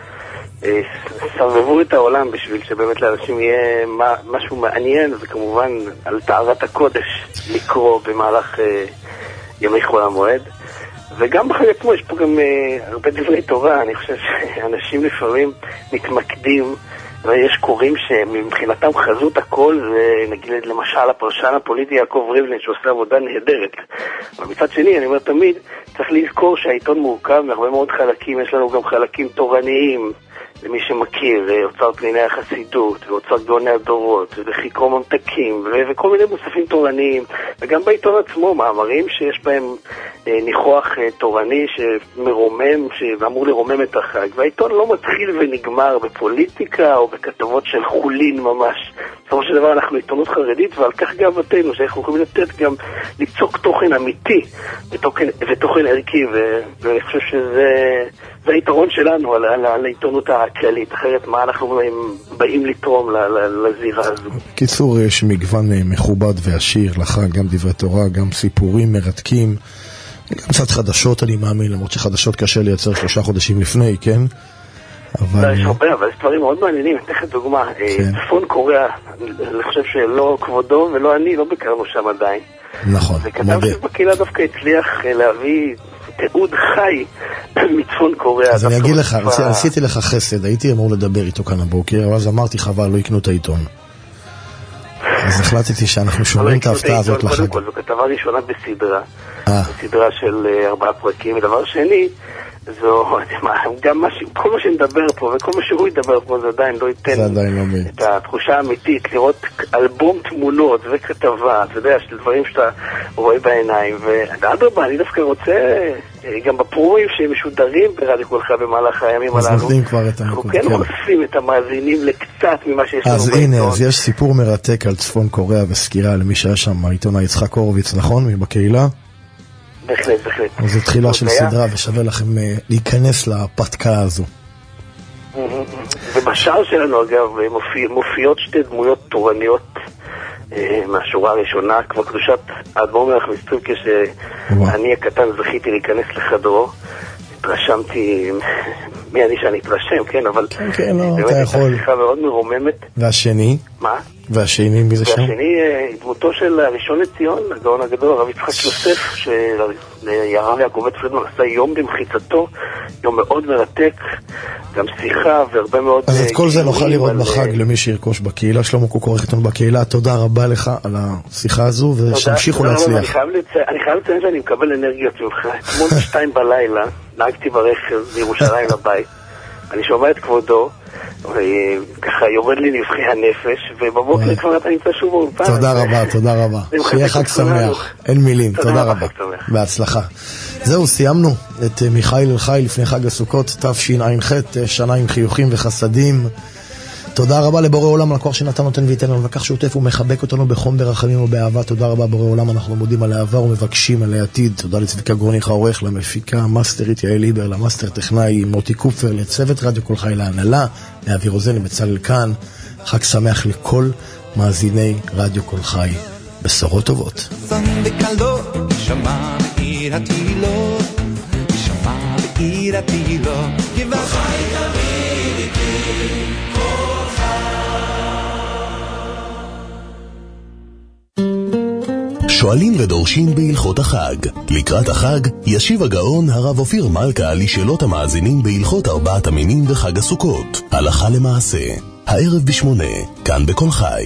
שסרבבו את העולם בשביל שבאמת לאנשים יהיה משהו מעניין, וכמובן על טהרת הקודש לקרוא במהלך ימי חול המועד. וגם בחג עצמו יש פה גם uh, הרבה דברי תורה. אני חושב שאנשים לפעמים מתמקדים, ויש קוראים שמבחינתם חזות הכל, ונגיד למשל הפרשן הפוליטי יעקב ריבלין שעושה עבודה נהדרת. אבל מצד שני, אני אומר תמיד, צריך לזכור שהעיתון מורכב מהרבה מאוד חלקים. יש לנו גם חלקים תורניים, למי שמכיר, אוצר פניני החסידות, ואוצר גאוני הדורות, וחיקרו ממתקים, ו- וכל מיני מוספים תורניים, וגם בעיתון עצמו, מאמרים שיש בהם אה, ניחוח אה, תורני שמרומם, שאמור לרומם את החג, והעיתון לא מתחיל ונגמר בפוליטיקה או בכתבות של חולין ממש. בסופו של דבר אנחנו עיתונות חרדית, ועל כך גאוותנו, שאנחנו יכולים לתת גם ליצוק תוכן אמיתי, ותוכן, ותוכן ערכי, ו- ואני חושב שזה זה היתרון שלנו על, על, על העיתונות הכללית, אחרת מה אנחנו באים, באים לתרום ל, ל, לזירה הזו. קיצור, יש מגוון מכובד ועשיר לחג, גם דברי תורה, גם סיפורים מרתקים, גם קצת חדשות אני מאמין, למרות שחדשות קשה לייצר שלושה חודשים לפני, כן? אבל... יש הרבה, אבל יש דברים מאוד מעניינים. אני אתן לך דוגמה, כן. צפון קוריאה, אני חושב שלא כבודו ולא אני, לא ביקרנו שם עדיין. נכון, וכתב שבקהילה דווקא הצליח להביא תיעוד חי מצפון קוריאה. אז אני אגיד לך, עשיתי לך חסד, הייתי אמור לדבר איתו כאן הבוקר, אבל אז אמרתי חבל, לא יקנו את העיתון. אז החלטתי שאנחנו שומעים את ההפתעה הזאת לחג. קודם כל, זו כתבה ראשונה בסדרה, בסדרה של ארבעה פרקים, ודבר שני, זו, גם כל מה שנדבר פה וכל מה שהוא ידבר פה זה עדיין לא ייתן את התחושה האמיתית לראות אלבום תמונות וכתבה, אתה יודע, של דברים שאתה רואה בעיניים. ואדרבה, אני דווקא רוצה גם בפרומים שמשודרים ברדיו קול חי במהלך הימים הללו, אנחנו כן חושפים את המאזינים לקצת ממה שיש לנו בעיתון. אז הנה, אז יש סיפור מרתק על צפון קוריאה וסקירה למי שהיה שם, העיתונאי יצחק הורוביץ, נכון? בקהילה? בהחלט, בהחלט. אז זו תחילה של סדרה ושווה לכם להיכנס לפתקה הזו. ובשער שלנו אגב מופיעות שתי דמויות תורניות מהשורה הראשונה, כבר קדושת האדמו"ר מלך מסטריפקה, שאני הקטן זכיתי להיכנס לחדרו, התרשמתי, מי אני שאני אתרשם, כן, אבל כן, לא, אתה יכול. באמת שיחה מאוד מרוממת. והשני? מה? והשני, מי זה שם? והשני, דמותו של הראשון לציון, הגאון הגדול, הרב יצחק יוסף, שהרב יעקב פרידמן עשה יום במחיצתו, יום מאוד מרתק, גם שיחה והרבה מאוד... אז את כל זה נוכל לראות בחג למי שירכוש בקהילה. שלמה קוק עורך איתנו בקהילה, תודה רבה לך על השיחה הזו, ושתמשיכו להצליח. אני חייב לציין שאני מקבל אנרגיות ממך. כמו בשתיים בלילה, נהגתי ברכב בירושלים לבית, אני שומע את כבודו, וככה יורד לי נבחי הנפש, ובבוקר כבר אתה נמצא שוב באולפן. תודה רבה, תודה רבה. שיהיה חג שמח, אין מילים, תודה רבה. בהצלחה. זהו, סיימנו את מיכאל אל חי לפני חג הסוכות תשע"ח, שנה עם חיוכים וחסדים. תודה רבה לבורא עולם על הכוח שנתן נותן וייתן לנו, וכך שוטף ומחבק אותנו בחום ברחמים ובאהבה. תודה רבה בורא עולם, אנחנו מודים על העבר ומבקשים על העתיד. תודה לצביקה גרוניך העורך, למפיקה מאסטרית יעל ליבר, למאסטר טכנאי מוטי קופר, לצוות רדיו קול חי, להנהלה לאבי רוזן, לבצלאל כאן. חג שמח לכל מאזיני רדיו קול חי, בשורות טובות. שואלים ודורשים בהלכות החג. לקראת החג ישיב הגאון הרב אופיר מלכה לשאלות המאזינים בהלכות ארבעת המינים וחג הסוכות. הלכה למעשה, הערב בשמונה, כאן בקול חי.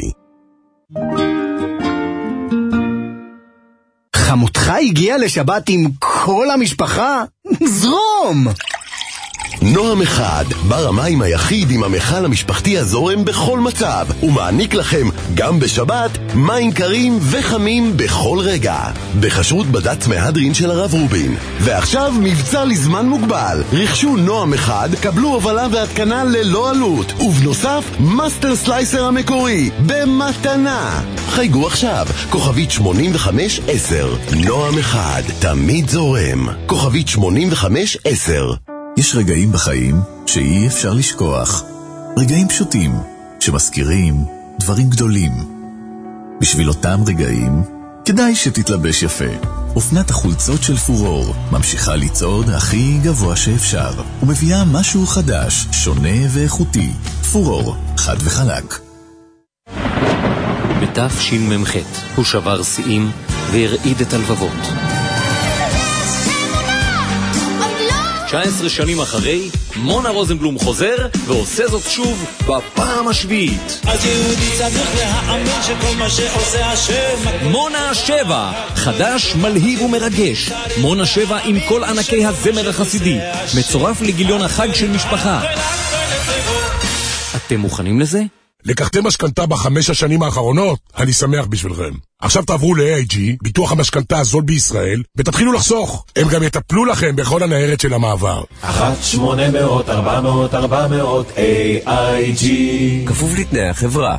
חמותך הגיעה לשבת עם כל המשפחה? זרום! נועם אחד, בר המים היחיד עם המכל המשפחתי הזורם בכל מצב, ומעניק לכם גם בשבת מים קרים וחמים בכל רגע, בחשרות בד"ץ מהדרין של הרב רובין. ועכשיו מבצע לזמן מוגבל, רכשו נועם אחד, קבלו הובלה והתקנה ללא עלות, ובנוסף מאסטר סלייסר המקורי במתנה. חייגו עכשיו, כוכבית שמונים וחמש עשר. נועם אחד, תמיד זורם. כוכבית שמונים וחמש עשר. יש רגעים בחיים שאי אפשר לשכוח. רגעים פשוטים שמזכירים דברים גדולים. בשביל אותם רגעים כדאי שתתלבש יפה. אופנת החולצות של פורור ממשיכה לצעוד הכי גבוה שאפשר ומביאה משהו חדש, שונה ואיכותי. פורור, חד וחלק. בתשמ"ח הוא שבר שיאים והרעיד את הלבבות. תשע עשרה שנים אחרי, מונה רוזנבלום חוזר ועושה זאת שוב בפעם השביעית. אז יהודי צריך להאמין שכל מה שעושה השם. מונה שבע, חדש, מלהיב ומרגש. מונה שבע עם כל ענקי הזמר החסידי, מצורף לגיליון החג של משפחה. אתם מוכנים לזה? לקחתם משכנתה בחמש השנים האחרונות? אני שמח בשבילכם. עכשיו תעברו ל-איי איי ג'י, ביטוח המשכנתה הזול בישראל, ותתחילו לחסוך. הם גם יטפלו לכם בכל הניירת של המעבר. אחת שמונה מאות ארבע מאות ארבע מאות איי איי ג'י. כפוף לתנאי החברה.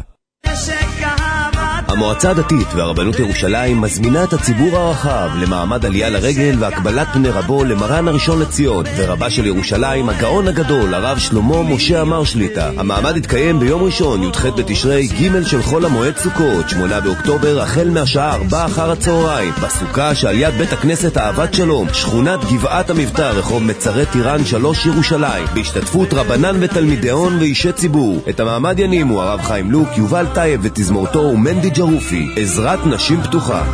המועצה הדתית והרבנות ירושלים מזמינה את הציבור הרחב למעמד עלייה לרגל והקבלת פני רבו למרן הראשון לציון ורבה של ירושלים, הגאון הגדול, הרב שלמה משה עמר שליטה. המעמד יתקיים ביום ראשון, י"ח בתשרי, ג' של חול המועד סוכות, שמונה באוקטובר, החל מהשעה ארבע אחר הצהריים, בסוכה שעל יד בית הכנסת אהבת שלום, שכונת גבעת המבטא, רחוב מצרי טירן שלוש, ירושלים, בהשתתפות רבנן ותלמידיון ואישי ציבור. את המעמד ינימו הרב חיים לוק, יובל טייב ותזמורתו ומנדי ג'רופי. עזרת נשים פתוחה.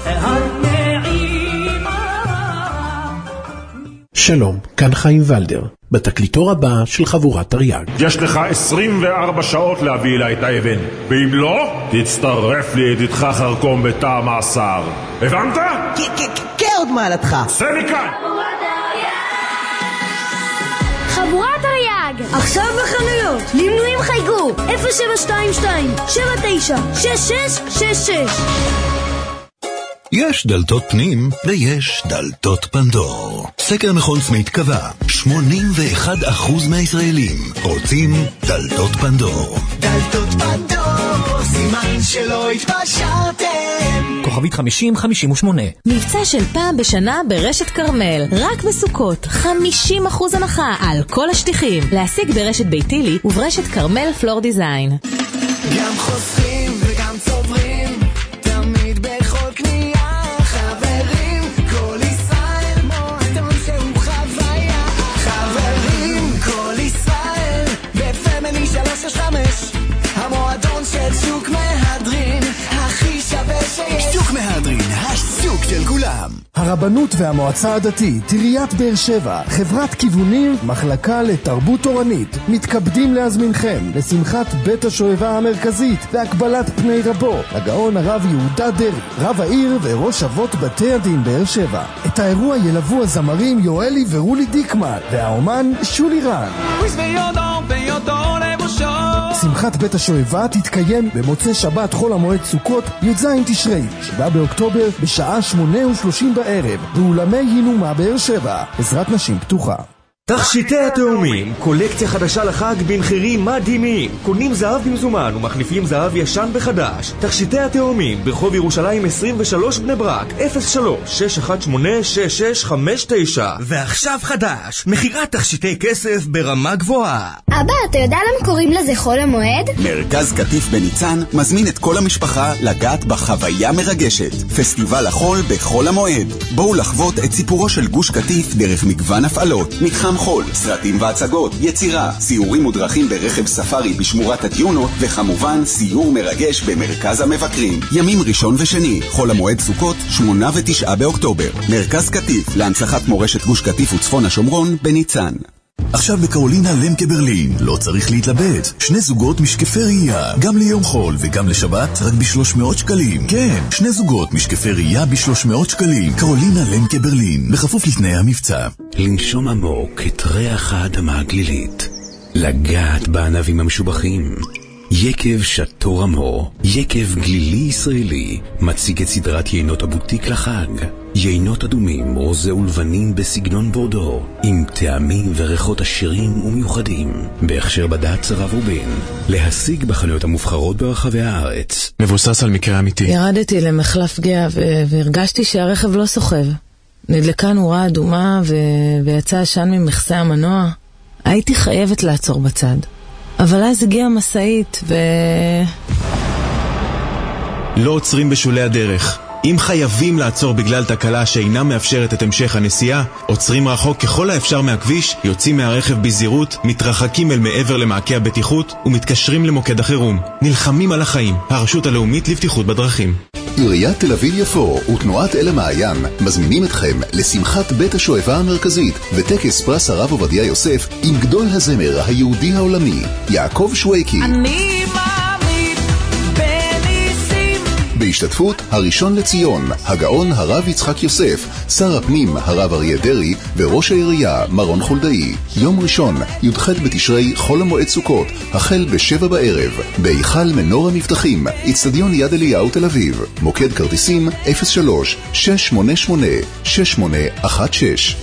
שלום, כאן חיים ולדר, בתקליטור הבא של חבורת תרי"ג. יש לך עשרים וארבע שעות להביא אליי את האבן, ואם לא, תצטרף לידידך חרקום בתא המאסר. הבנת? כן, עוד מעלתך. צא מכאן! חבורת תרי"ג, עכשיו בחנויות, למנויים חייגו אפס שבע שתיים שתיים שבע תשע שש שש שש שש. יש דלתות פנים ויש דלתות פנדור. סקר מכון סמית קבע, שמונים ואחד אחוז מהישראלים רוצים דלתות פנדור. דלתות פנדור, סימן שלא התפשרתם. כוכבית חמישים חמישים ושמונה. מבצע של פעם בשנה ברשת קרמל, רק בסוכות, חמישים אחוז הנחה על כל השטיחים. להשיג ברשת ביתילי וברשת קרמל פלור דיזיין. גם חוסכים וגם צוברים, תמיד בכל קנייה. חברים, כל ישראל מועדון שהוא חוויה. חברים, כל ישראל בפמיני שלוש שש חמש, המועדון של שוק מהדרין, הכי שווה שיש. שוק מהדרין, השוק של כולם. הרבנות והמועצה הדתית, עיריית באר שבע, חברת כיוונים, מחלקה לתרבות תורנית, מתכבדים להזמינכם לשמחת בית השואבה המרכזית והקבלת פני רבו, הגאון הרב יהודה דרי, רב העיר וראש אבות בתי הדין באר שבע. את האירוע ילוו הזמרים יואלי ורולי דיקמן והאומן שולי רן. שמחת בית השואבה תתקיים במוצאי שבת חול המועד סוכות י"ז תשרי, שבעה באוקטובר בשעה שמונה ושלושים בערב באולמי הינומה באר שבע. עזרת נשים פתוחה. תכשיטי התאומים, קולקציה חדשה לחג במחירים מדהימים. קונים זהב במזומן ומחליפים זהב ישן בחדש. תכשיטי התאומים ברחוב ירושלים עשרים ושלוש בני ברק, אפס שלוש שש אחת שמונה שש שש חמש תשע. ועכשיו חדש, מחירת תכשיטי כסף ברמה גבוהה. אבא, אתה יודע למה קוראים לזה חול המועד? מרכז קטיף בניצן מזמין את כל המשפחה לגעת בחוויה מרגשת. פסטיבל החול בחול המועד. בואו לחוות את סיפורו של גוש קטיף דרך מגוון הפעלות. מתחם חול, סרטים והצגות, יצירה, סיורים ודרכים ברכב ספארי בשמורת הטיונות, וכמובן סיור מרגש במרכז המבקרים. ימים ראשון ושני, חול המועד סוכות, שמונה ותשעה באוקטובר. מרכז קטיף להנצחת מורשת גוש קטיף וצפון השומרון בניצן. עכשיו בקרולינה למקה ברלין, לא צריך להתלבט. שני זוגות משקפי ראייה, גם ליום חול וגם לשבת, רק ב-שלוש מאות שקלים. כן, שני זוגות משקפי ראייה ב-שלוש מאות שקלים. קרולינה למקה ברלין, בכפוף לתנאי המבצע. לנשום עמוק את ריח האדמה הגלילית, לגעת בענבים המשובחים. יקב שטו רמו, יקב גלילי ישראלי, מציג את סדרת יינות הבוטיק לחג. יינות אדומים, רוזה ולבנים בסגנון בורדו, עם טעמים וריחות עשירים ומיוחדים, בהכשר בד"ץ הרב רובין. להשיג בחנויות המובחרות ברחבי הארץ. מבוסס על מקרה אמיתי. ירדתי למחלף גאה והרגשתי שהרכב לא סוחב. נדלקה נורה אדומה ו... ויצא עשן ממכסה המנוע. הייתי חייבת לעצור בצד. אבל אז הגיעה מסעית ו... לא עוצרים בשולי הדרך. אם חייבים לעצור בגלל תקלה שאינה מאפשרת את המשך הנסיעה, עוצרים רחוק ככל האפשר מהכביש, יוצאים מהרכב בזהירות, מתרחקים אל מעבר למעקה הבטיחות ומתקשרים למוקד החירום. נלחמים על החיים. הרשות הלאומית לבטיחות בדרכים. עיריית תל אביב יפו ותנועת אל המעיין מזמינים אתכם לשמחת בית השואבה המרכזית וטקס פרס הרב עובדיה יוסף עם גדול הזמר היהודי העולמי יעקב שויקי. אני מאמין בניסים. בהשתתפות הראשון לציון, הגאון הרב יצחק יוסף, שר הפנים הרב אריה דרי וראש העירייה מרון חולדאי. יום ראשון, י"ח בתשרי חול המועד סוכות, החל בשבע בערב, בהיכל מנור המבטחים, אצטדיון יד אליהו תל אביב. מוקד כרטיסים אפס שלוש שש שמונה שמונה שש שמונה אחת שש.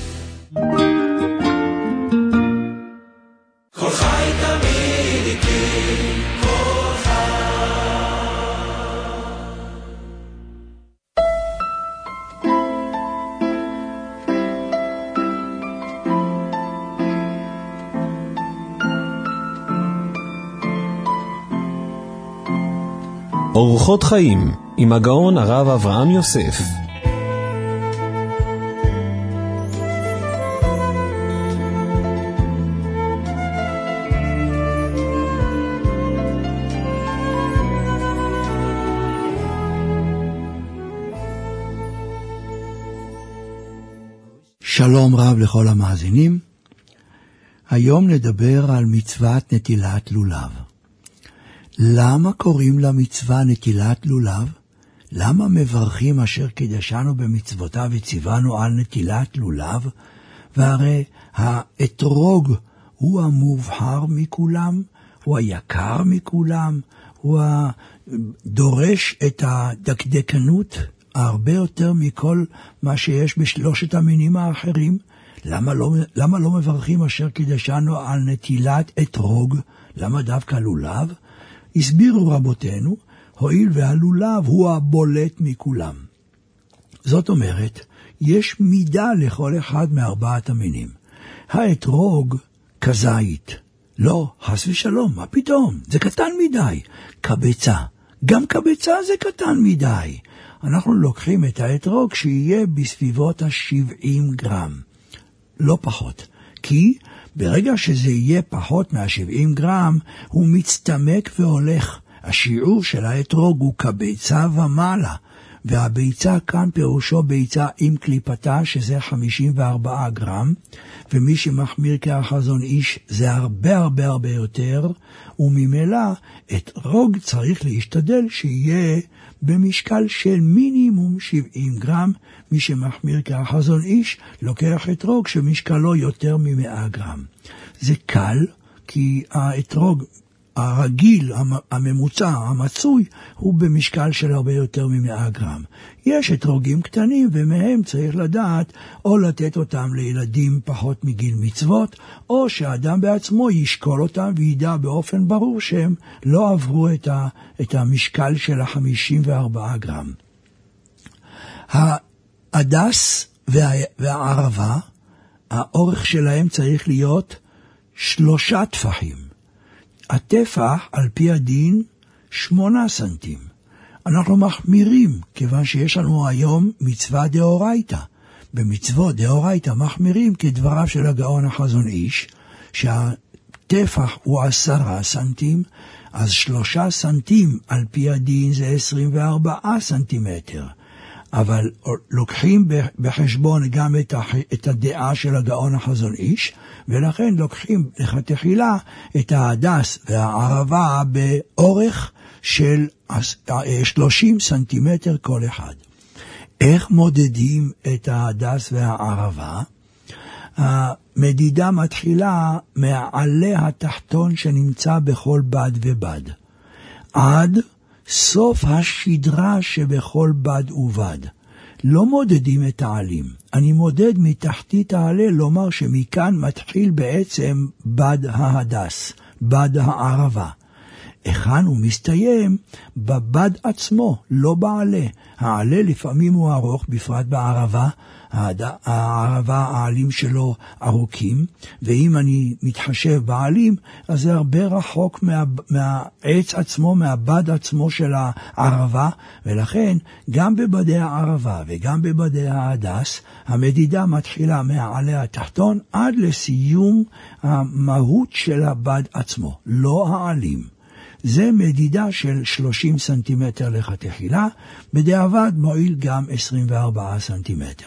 כל חי תמיד איתי, כל חי. אורחות חיים עם הגאון הרב אברהם יוסף. שלום רב לכל המאזינים. היום נדבר על מצוות נטילת לולב. למה קוראים למצווה נטילת לולב? למה מברכים אשר קידשנו במצוותיו וציוונו על נטילת לולב? והרי האתרוג הוא המובחר מכולם, הוא היקר מכולם, הוא הדורש את הדקדקנות הרבה יותר מכל מה שיש בשלושת המינים האחרים. למה לא, למה לא מברכים אשר קידשנו על נטילת אתרוג? למה דווקא לולב? הסבירו רבותינו, הואיל והלולב הוא הבולט מכולם. זאת אומרת, יש מידה לכל אחד מארבעת המינים. האתרוג כזית. לא, חס ושלום, מה פתאום? זה קטן מדי. קבצה. גם קבצה זה קטן מדי. אנחנו לוקחים את האתרוג שיהיה בסביבות ה-שבעים גרם. לא פחות. כי ברגע שזה יהיה פחות מה-שבעים גרם, הוא מצטמק והולך. השיעור של האתרוג הוא כביצה ומעלה, והביצה כאן פירושו ביצה עם קליפתה, שזה חמישים וארבעה גרם, ומי שמחמיר כאחזון איש זה הרבה הרבה הרבה יותר, וממילא אתרוג צריך להשתדל שיהיה במשקל של מינימום שבעים גרם. מי שמחמיר כאחזון איש לוקח אתרוג שמשקלו יותר מ-מאה גרם. זה קל, כי האתרוג הרגיל, הממוצע, המצוי, הוא במשקל של הרבה יותר מ-מאה גרם. יש אתרוגים קטנים, ומהם צריך לדעת או לתת אותם לילדים פחות מגיל מצוות, או שהאדם בעצמו ישקול אותם וידע באופן ברור שהם לא עברו את, ה, את המשקל של ה-חמישים וארבעה גרם. ההדס וה, והערבה, האורך שלהם צריך להיות שלושה טפחים. הטפח על פי הדין שמונה סנטים. אנחנו מחמירים, כיוון שיש לנו היום מצווה דאורייתא. במצוות דאורייתא מחמירים כדבריו של הגאון החזון איש, שהטפח הוא עשרה סנטים, אז שלושה סנטים על פי הדין זה עשרים וארבעה סנטימטר. אבל לוקחים בחשבון גם את, הח... את הדעה של הגאון החזון איש, ולכן לוקחים לכתחילה את ההדס והערבה באורך של שלושים סנטימטר כל אחד. איך מודדים את ההדס והערבה? המדידה מתחילה מעלה התחתון שנמצא בכל בד ובד, עד סוף השדרה שבכל בד ובד. לא מודדים את העלים. אני מודד מתחתית העלה, לומר שמכאן מתחיל בעצם בד ההדס, בד הערבה. היכן הוא מסתיים? בבד עצמו, לא בעלה. העלה לפעמים הוא ארוך, בפרט בערבה. הערבה, העלים שלו ארוכים, ואם אני מתחשב בעלים, אז זה הרבה רחוק מה, מהעץ עצמו, מהבד עצמו של הערבה, ולכן גם בבדי הערבה וגם בבדי ההדס, המדידה מתחילה מהעלה התחתון עד לסיום המהות של הבד עצמו, לא העלים. זה מדידה של שלושים סנטימטר לכתחילה, בדיעבד מועיל גם עשרים וארבעה סנטימטר.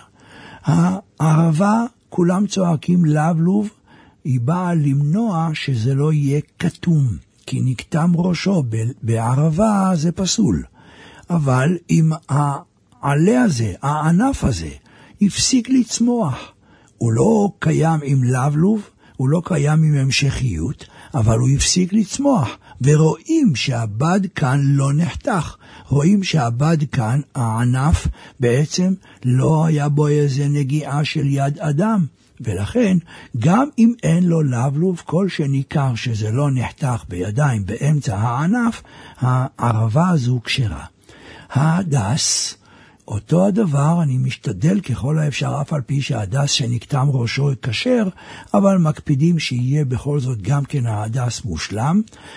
הערבה, כולם צועקים לבלוב, היא באה למנוע שזה לא יהיה כתום, כי נקטם ראשו, בערבה זה פסול. אבל אם העלה הזה, הענף הזה, הפסיק לצמוח, הוא לא קיים עם לבלוב, הוא לא קיים עם המשכיות, אבל הוא הפסיק לצמוח, ורואים שהבד כאן לא נחתך, רואים שהבד כאן, הענף, בעצם לא היה בו איזה נגיעה של יד אדם, ולכן גם אם אין לו לבלוב, כל שניכר שזה לא נחתך בידיים באמצע הענף, הערבה הזו כשרה. ההדס, אותו הדבר, אני משתדל ככל האפשר, אף על פי שההדס שנקטם ראשו כשר, אבל מקפידים שיהיה בכל זאת גם כן ההדס מושלם,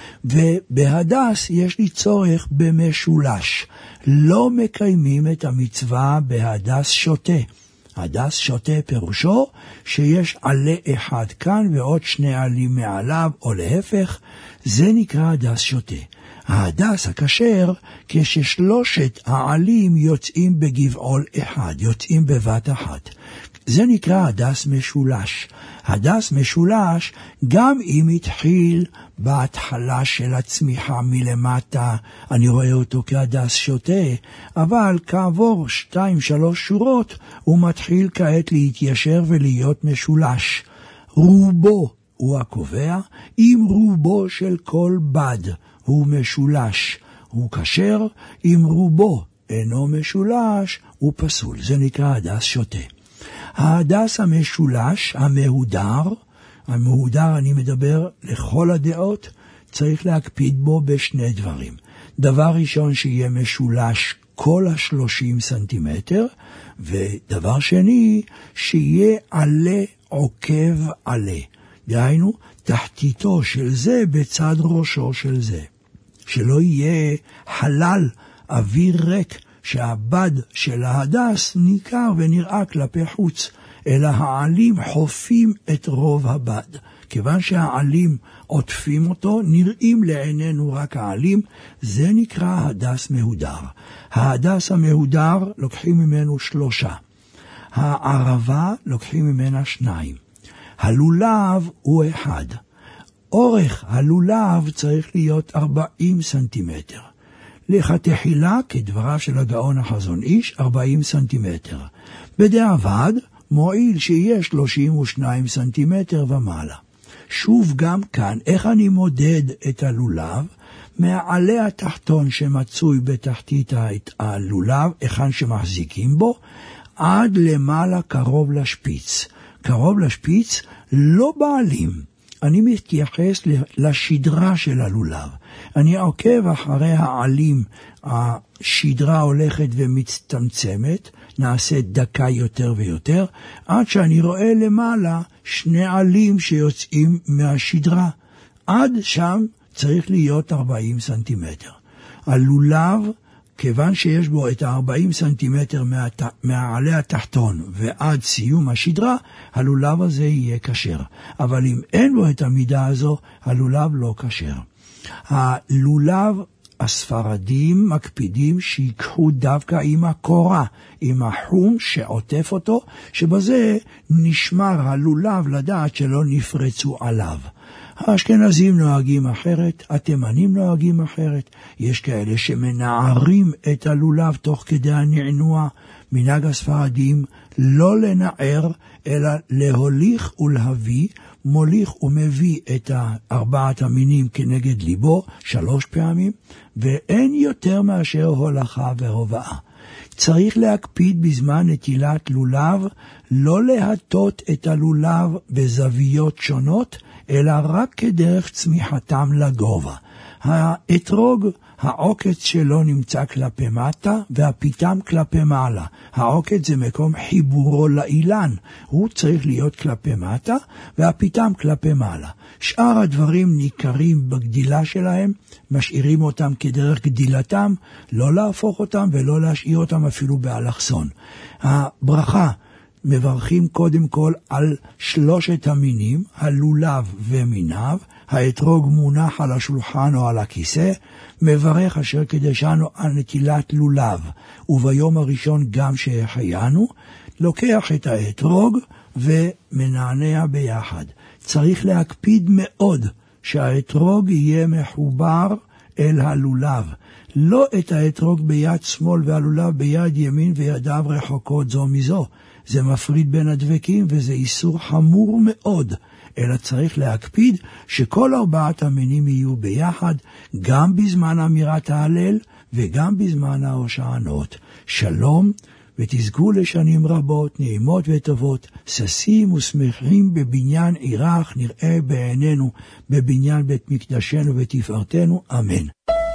ובהדס יש לי צורך במשולש. לא מקיימים את המצווה בהדס שוטה. הדס שוטה פירושו שיש עלה אחד כאן ועוד שני עלים מעליו, או להפך, זה נקרא הדס שוטה. ההדס הכשר, כששלושת העלים יוצאים בגבעול אחד, יוצאים בבת אחת. זה נקרא הדס משולש. הדס משולש, גם אם התחיל בהתחלה של הצמיחה מלמטה, אני רואה אותו כהדס שוטה, אבל כעבור שתיים שלוש שורות, הוא מתחיל כעת להתיישר ולהיות משולש. רובו הוא הקובע, עם רובו של כל בד הוא משולש, הוא כשר, עם רובו אינו משולש, הוא פסול. זה נקרא הדס שוטה. ההדס המשולש, המהודר, המהודר אני מדבר לכל הדעות, צריך להקפיד בו בשני דברים. דבר ראשון, שיהיה משולש כל השלושים סנטימטר, ודבר שני, שיהיה עלה עוקב עלה. דהיינו, תחתיתו של זה בצד ראשו של זה. שלא יהיה חלל, אוויר ריק, שהבד של ההדס ניכר ונראה כלפי חוץ, אלא העלים חופים את רוב הבד. כיוון שהעלים עוטפים אותו, נראים לעינינו רק העלים, זה נקרא הדס מהודר. ההדס המהודר לוקחים ממנו שלושה. הערבה לוקחים ממנה שניים. הלולב הוא אחד. אורך הלולב צריך להיות ארבעים סנטימטר. לכתחילה, כדבריו של הגאון החזון איש, ארבעים סנטימטר. בדיעבד, מועיל שיהיה שלושים ושניים סנטימטר ומעלה. שוב גם כאן, איך אני מודד את הלולב? מהעלה התחתון שמצוי בתחתית הלולב, היכן שמחזיקים בו, עד למעלה קרוב לשפיץ. קרוב לשפיץ לא בעלים. אני מתייחס לשדרה של הלולב. אני עוקב אחרי העלים, השדרה הולכת ומצטמצמת, נעשה דקה יותר ויותר, עד שאני רואה למעלה שני עלים שיוצאים מהשדרה. עד שם צריך להיות ארבעים סנטימטר. הלולב, כיוון שיש בו את ה-ארבעים סנטימטר מה, מהעלה התחתון ועד סיום השדרה, הלולב הזה יהיה כשר. אבל אם אין בו את המידה הזו, הלולב לא כשר. הלולב, הספרדים מקפידים שיקחו דווקא עם הקורה, עם החום שעוטף אותו, שבזה נשמר הלולב לדעת שלא נפרצו עליו. האשכנזים נוהגים אחרת, התימנים נוהגים אחרת, יש כאלה שמנערים את הלולב תוך כדי הנענוע. מנהג הספרדים לא לנער, אלא להוליך ולהביא, מוליך ומביא את ארבעת המינים כנגד ליבו שלוש פעמים, ואין יותר מאשר הולכה והובאה. צריך להקפיד בזמן נטילת לולב, לא להטות את הלולב בזוויות שונות, אלא רק כדרך צמיחתם לגובה. האתרוג, העוקץ שלו נמצא כלפי מטה והפיתם כלפי מעלה. העוקץ זה מקום חיבורו לאילן, הוא צריך להיות כלפי מטה והפיתם כלפי מעלה. שאר הדברים ניכרים בגדילה שלהם, משאירים אותם כדרך גדילתם, לא להפוך אותם ולא להשאיר אותם אפילו באלכסון. הברכה, מברכים קודם כל על שלושת המינים, הלולב ומיניו, האתרוג מונח על השולחן או על הכיסא, מברך אשר קדשנו על נטילת לולב, וביום הראשון גם שהחיינו, לוקח את האתרוג ומנענע ביחד. צריך להקפיד מאוד שהאתרוג יהיה מחובר אל הלולב, לא את האתרוג ביד שמאל והלולב ביד ימין וידיו רחוקות זו מזו. זה מפריד בין הדבקים וזה איסור חמור מאוד, אלא צריך להקפיד שכל ארבעת המינים יהיו ביחד, גם בזמן אמירת ההלל וגם בזמן ההושענות. שלום, ותזכו לשנים רבות, נעימות וטובות, ששים ושמחים בבניין עירך נראה בעינינו, בבניין בית מקדשנו ותפארתנו, אמן.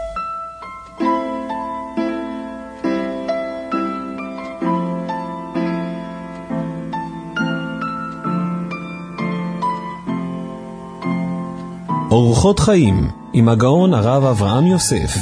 אורחות חיים עם הגאון הרב אברהם יוסף.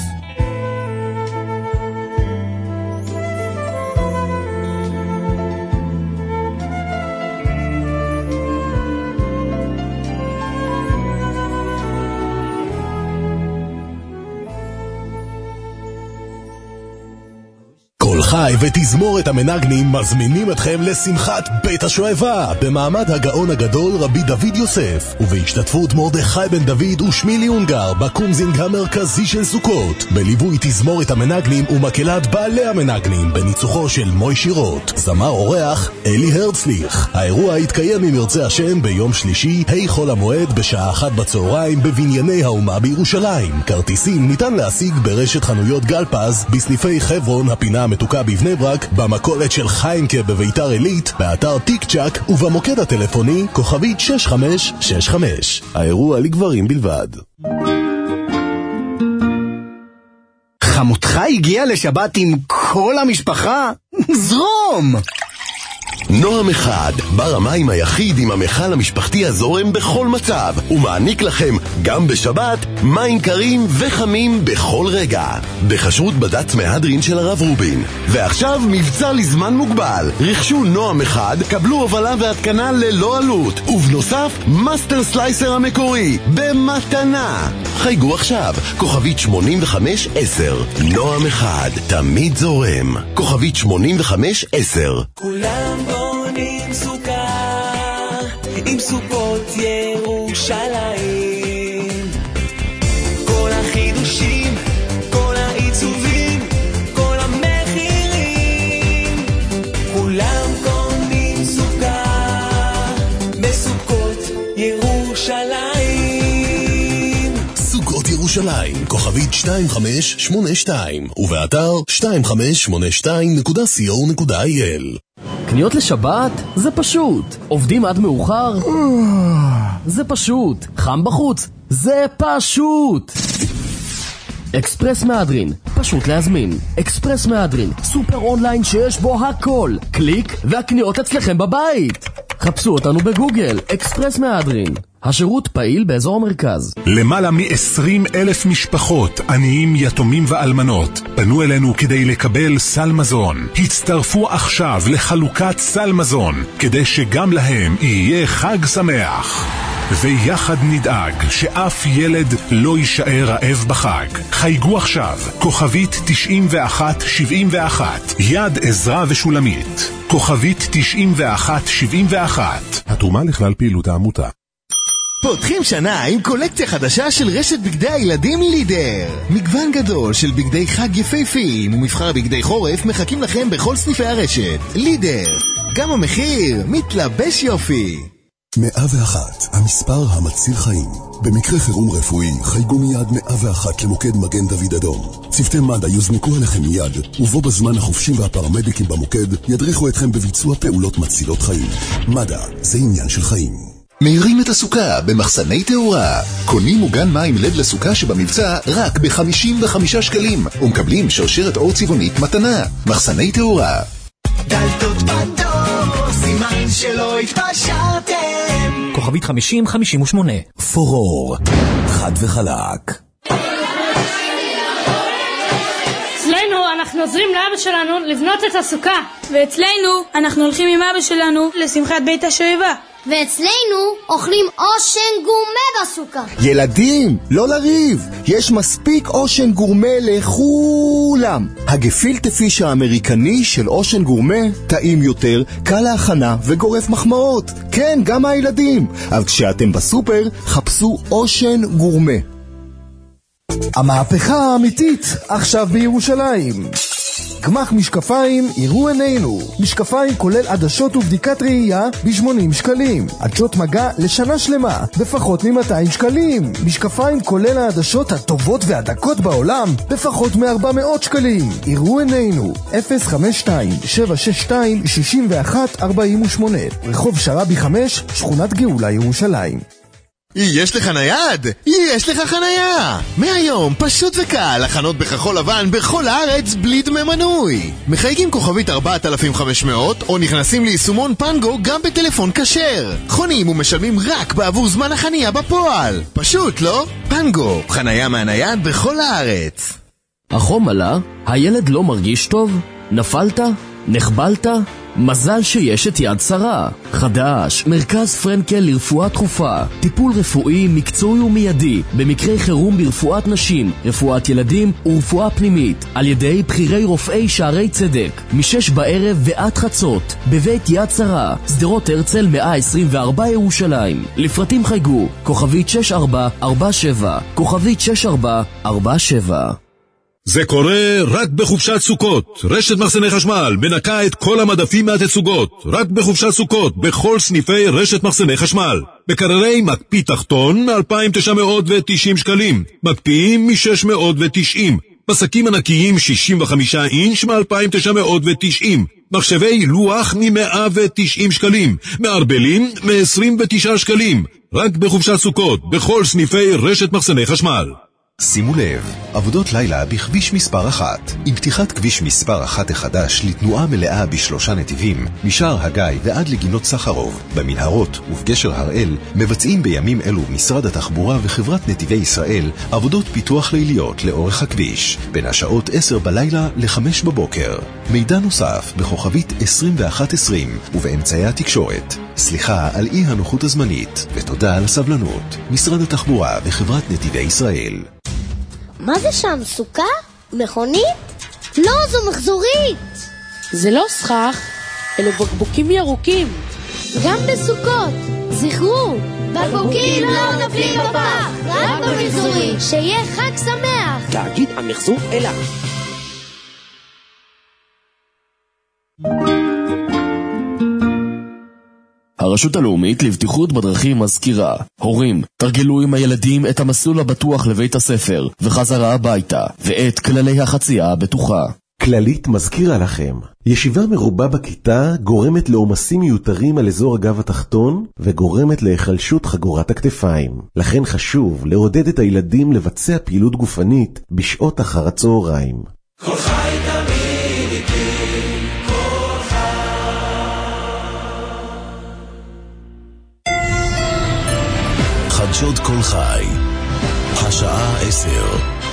כל חי ותזמורת המנגנים מזמינים אתכם לשמחת בית השואבה במעמד הגאון הגדול רבי דוד יוסף ובהשתתפות מרדכי בן דוד ושמילי הונגר בקומזינג המרכזי של סוכות, בליווי תזמורת המנגנים ומקהלת בעלי המנגנים בניצוחו של מוי שירות, זמר אורח אלי הרצליך. האירוע יתקיים אם ירצה השם ביום שלישי ה' חול המועד בשעה אחת בצהריים בבנייני האומה בירושלים. כרטיסים ניתן להשיג ברשת חנויות גלפז בסניפי חברון, הפינה המתוקה בבני ברק, במכולת של חיימקה בביתר עילית, באתר טיק צ'ק ובמוקד הטלפוני כוכבית שש חמש שש חמש. האירוע לגברים בלבד. חמותך הגיעה לשבת עם כל המשפחה? זרום! נועם אחד, בר המים היחיד עם המכל המשפחתי הזורם בכל מצב, ומעניק לכם גם בשבת מים קרים וחמים בכל רגע, בחשרות בד"ץ מהדרין של הרב רובין. ועכשיו מבצע לזמן מוגבל, רכשו נועם אחד, קבלו הובלה והתקנה ללא עלות, ובנוסף מאסטר סלייסר המקורי במתנה. חייגו עכשיו, כוכבית שמונים וחמש עשר. נועם אחד, תמיד זורם, כוכבית שמונים וחמש עשר. כולם בונים סוכה עם סוכות ירושלים, כל החידושים, כל העיצובים, כל המחירים, כולם קונים סוכה בסוכות ירושלים. סוכות ירושלים, כוכבית שתיים חמש שמונה שתיים, ובאתר שתיים חמש שמונה שתיים נקודה סי או נקודה איי אל. קניות לשבת? זה פשוט. עובדים עד מאוחר? זה פשוט. חם בחוץ? זה פשוט. אקספרס מהדרין, פשוט להזמין. אקספרס מהדרין, סופר אונליין שיש בו הכל. קליק והקניות אצלכם בבית. חפשו אותנו בגוגל, אקספרס מהדרין. השירות פעיל באזור המרכז. למעלה מ-עשרים אלף משפחות, עניים, יתומים ואלמנות, פנו אלינו כדי לקבל סל מזון. הצטרפו עכשיו לחלוקת סל מזון, כדי שגם להם יהיה חג שמח. ויחד נדאג שאף ילד לא יישאר רעב בחג. חייגו עכשיו, כוכבית תשעים ואחת שבעים ואחת, יד עזרא ושולמית. כוכבית תשעים ואחת שבעים ואחת. התרומה לכלל פעילות העמותה. פותחים שנה עם קולקציה חדשה של רשת בגדי הילדים לידר. מגוון גדול של בגדי חג יפהפיים ומבחר בגדי חורף מחכים לכם בכל סניפי הרשת. לידר, גם המחיר מתלבש יופי. מאה ואחת, המספר המציל חיים. במקרה חירום רפואי, חייגו מיד מאה ואחת למוקד מגן דוד אדום. צוותי מד"א יוזנקו עליכם מיד, ובו בזמן החופשים והפרמדיקים במוקד ידריכו אתכם בביצוע פעולות מצילות חיים. מד"א, זה עניין של חיים. מאירים את הסוכה במחסני תאורה. קונים מוגן מים לד לסוכה שבמבצע רק ב-חמישים וחמישה שקלים, ומקבלים שרשרת אור צבעונית מתנה. מחסני תאורה. דלתות בדור, סימן שלא התפשרתם. כוכבית חמישים חמישים ושמונה. פורור, חד וחלק. אצלנו אנחנו עוזרים לאבא שלנו לבנות את הסוכה. ואצלנו אנחנו הולכים עם אבא שלנו לשמחת בית השואבה. ואצלנו אוכלים אושן גורמה בסוכה. ילדים, לא לריב, יש מספיק אושן גורמה לכולם. הגפילטה פיש האמריקני של אושן גורמה טעים יותר, קל להכנה וגורף מחמאות. כן, גם הילדים. אבל כשאתם בסופר, חפשו אושן גורמה. המהפכה האמיתית עכשיו בירושלים. גמח משקפיים, יראו עינינו. משקפיים כולל עדשות ובדיקת ראייה ב-שמונים שקלים. עדשות מגע לשנה שלמה בפחות מ-מאתיים שקלים. משקפיים כולל העדשות הטובות והדקות בעולם בפחות מ-ארבע מאות שקלים. יראו עינינו. אפס חמש שתיים שבע שש שתיים שש אחת ארבע שמונה, רחוב שרבי חמש, שכונת גאולה ירושלים. יש לך נייד? יש לך חנייה! מהיום פשוט וקל לחנות בכחול לבן בכל הארץ בלי דמי מנוי. מחייגים כוכבית ארבעת אלפים וחמש מאות או נכנסים ליישומון פנגו גם בטלפון כשר. חונים ומשלמים רק בעבור זמן החנייה בפועל. פשוט, לא? פנגו, חנייה מהנייד בכל הארץ. החום עלה? הילד לא מרגיש טוב? נפלת? נחבלת? מזל שיש את יד שרה. חדש, מרכז פרנקל לרפואה דחופה. טיפול רפואי מקצועי ומיידי במקרי חירום ברפואת נשים, רפואת ילדים ורפואה פנימית, על ידי בחירי רופאי שערי צדק, משש בערב ועד חצות, בבית יד שרה, שדרות הרצל מאה עשרים וארבע ירושלים. לפרטים חייגו כוכבית שש ארבע ארבע שבע, כוכבית שש ארבע ארבע שבע. זה קורה רק בחופשת סוכות. רשת מחסני חשמל מנקה את כל המדפים מהתצוגות. רק בחופשת סוכות, בכל סניפי רשת מחסני חשמל. בקררי מקפיא תחתון מ-אלפיים תשע מאות ותשעים שקלים. מקפיאים מ-שש מאות ותשעים. פסקים ענקיים שישים וחמישה אינץ' מ-אלפיים תשע מאות ותשעים. מחשבי לוח מ-מאה ותשעים שקלים. מערבלים מ-עשרים ותשעה שקלים. רק בחופשת סוכות, בכל סניפי רשת מחסני חשמל. שימו לב, עבודות לילה בכביש מספר אחת. עם פתיחת כביש מספר אחת החדש לתנועה מלאה בשלושה נתיבים, משער הגיא ועד לגינות סחרוב, במנהרות ובגשר הראל, מבצעים בימים אלו משרד התחבורה וחברת נתיבי ישראל עבודות פיתוח ליליות לאורך הכביש, בין השעות עשר בלילה ל-חמש בבוקר. מידע נוסף בכוכבית עשרים ואחת עשרים ובאמצעי התקשורת. סליחה על אי הנוחות הזמנית, ותודה על הסבלנות. משרד התחבורה וחברת נתיבי ישראל. מה זה שם? סוכה? מכונית? לא, זו מחזורית. זה לא סכך, אלו בקבוקים ירוקים. גם בסוכות, זכרו, בקבוקים לא נפלים בפח, רק במחזורית. שיהיה חג שמח. תאגיד המחזור אלה. הרשות הלאומית לבטיחות בדרכים מזכירה: הורים, תרגלו עם הילדים את המסלול הבטוח לבית הספר וחזרה הביתה, ואת כללי החצייה הבטוחה. כללית מזכירה לכם, ישיבה מרובה בכיתה גורמת לעומסים מיותרים על אזור הגב התחתון וגורמת להיחלשות חגורת הכתפיים. לכן חשוב לעודד את הילדים לבצע פעילות גופנית בשעות אחר הצהריים. כל חי תמיד איתי, כל חדשות כל חי, השעה עשר.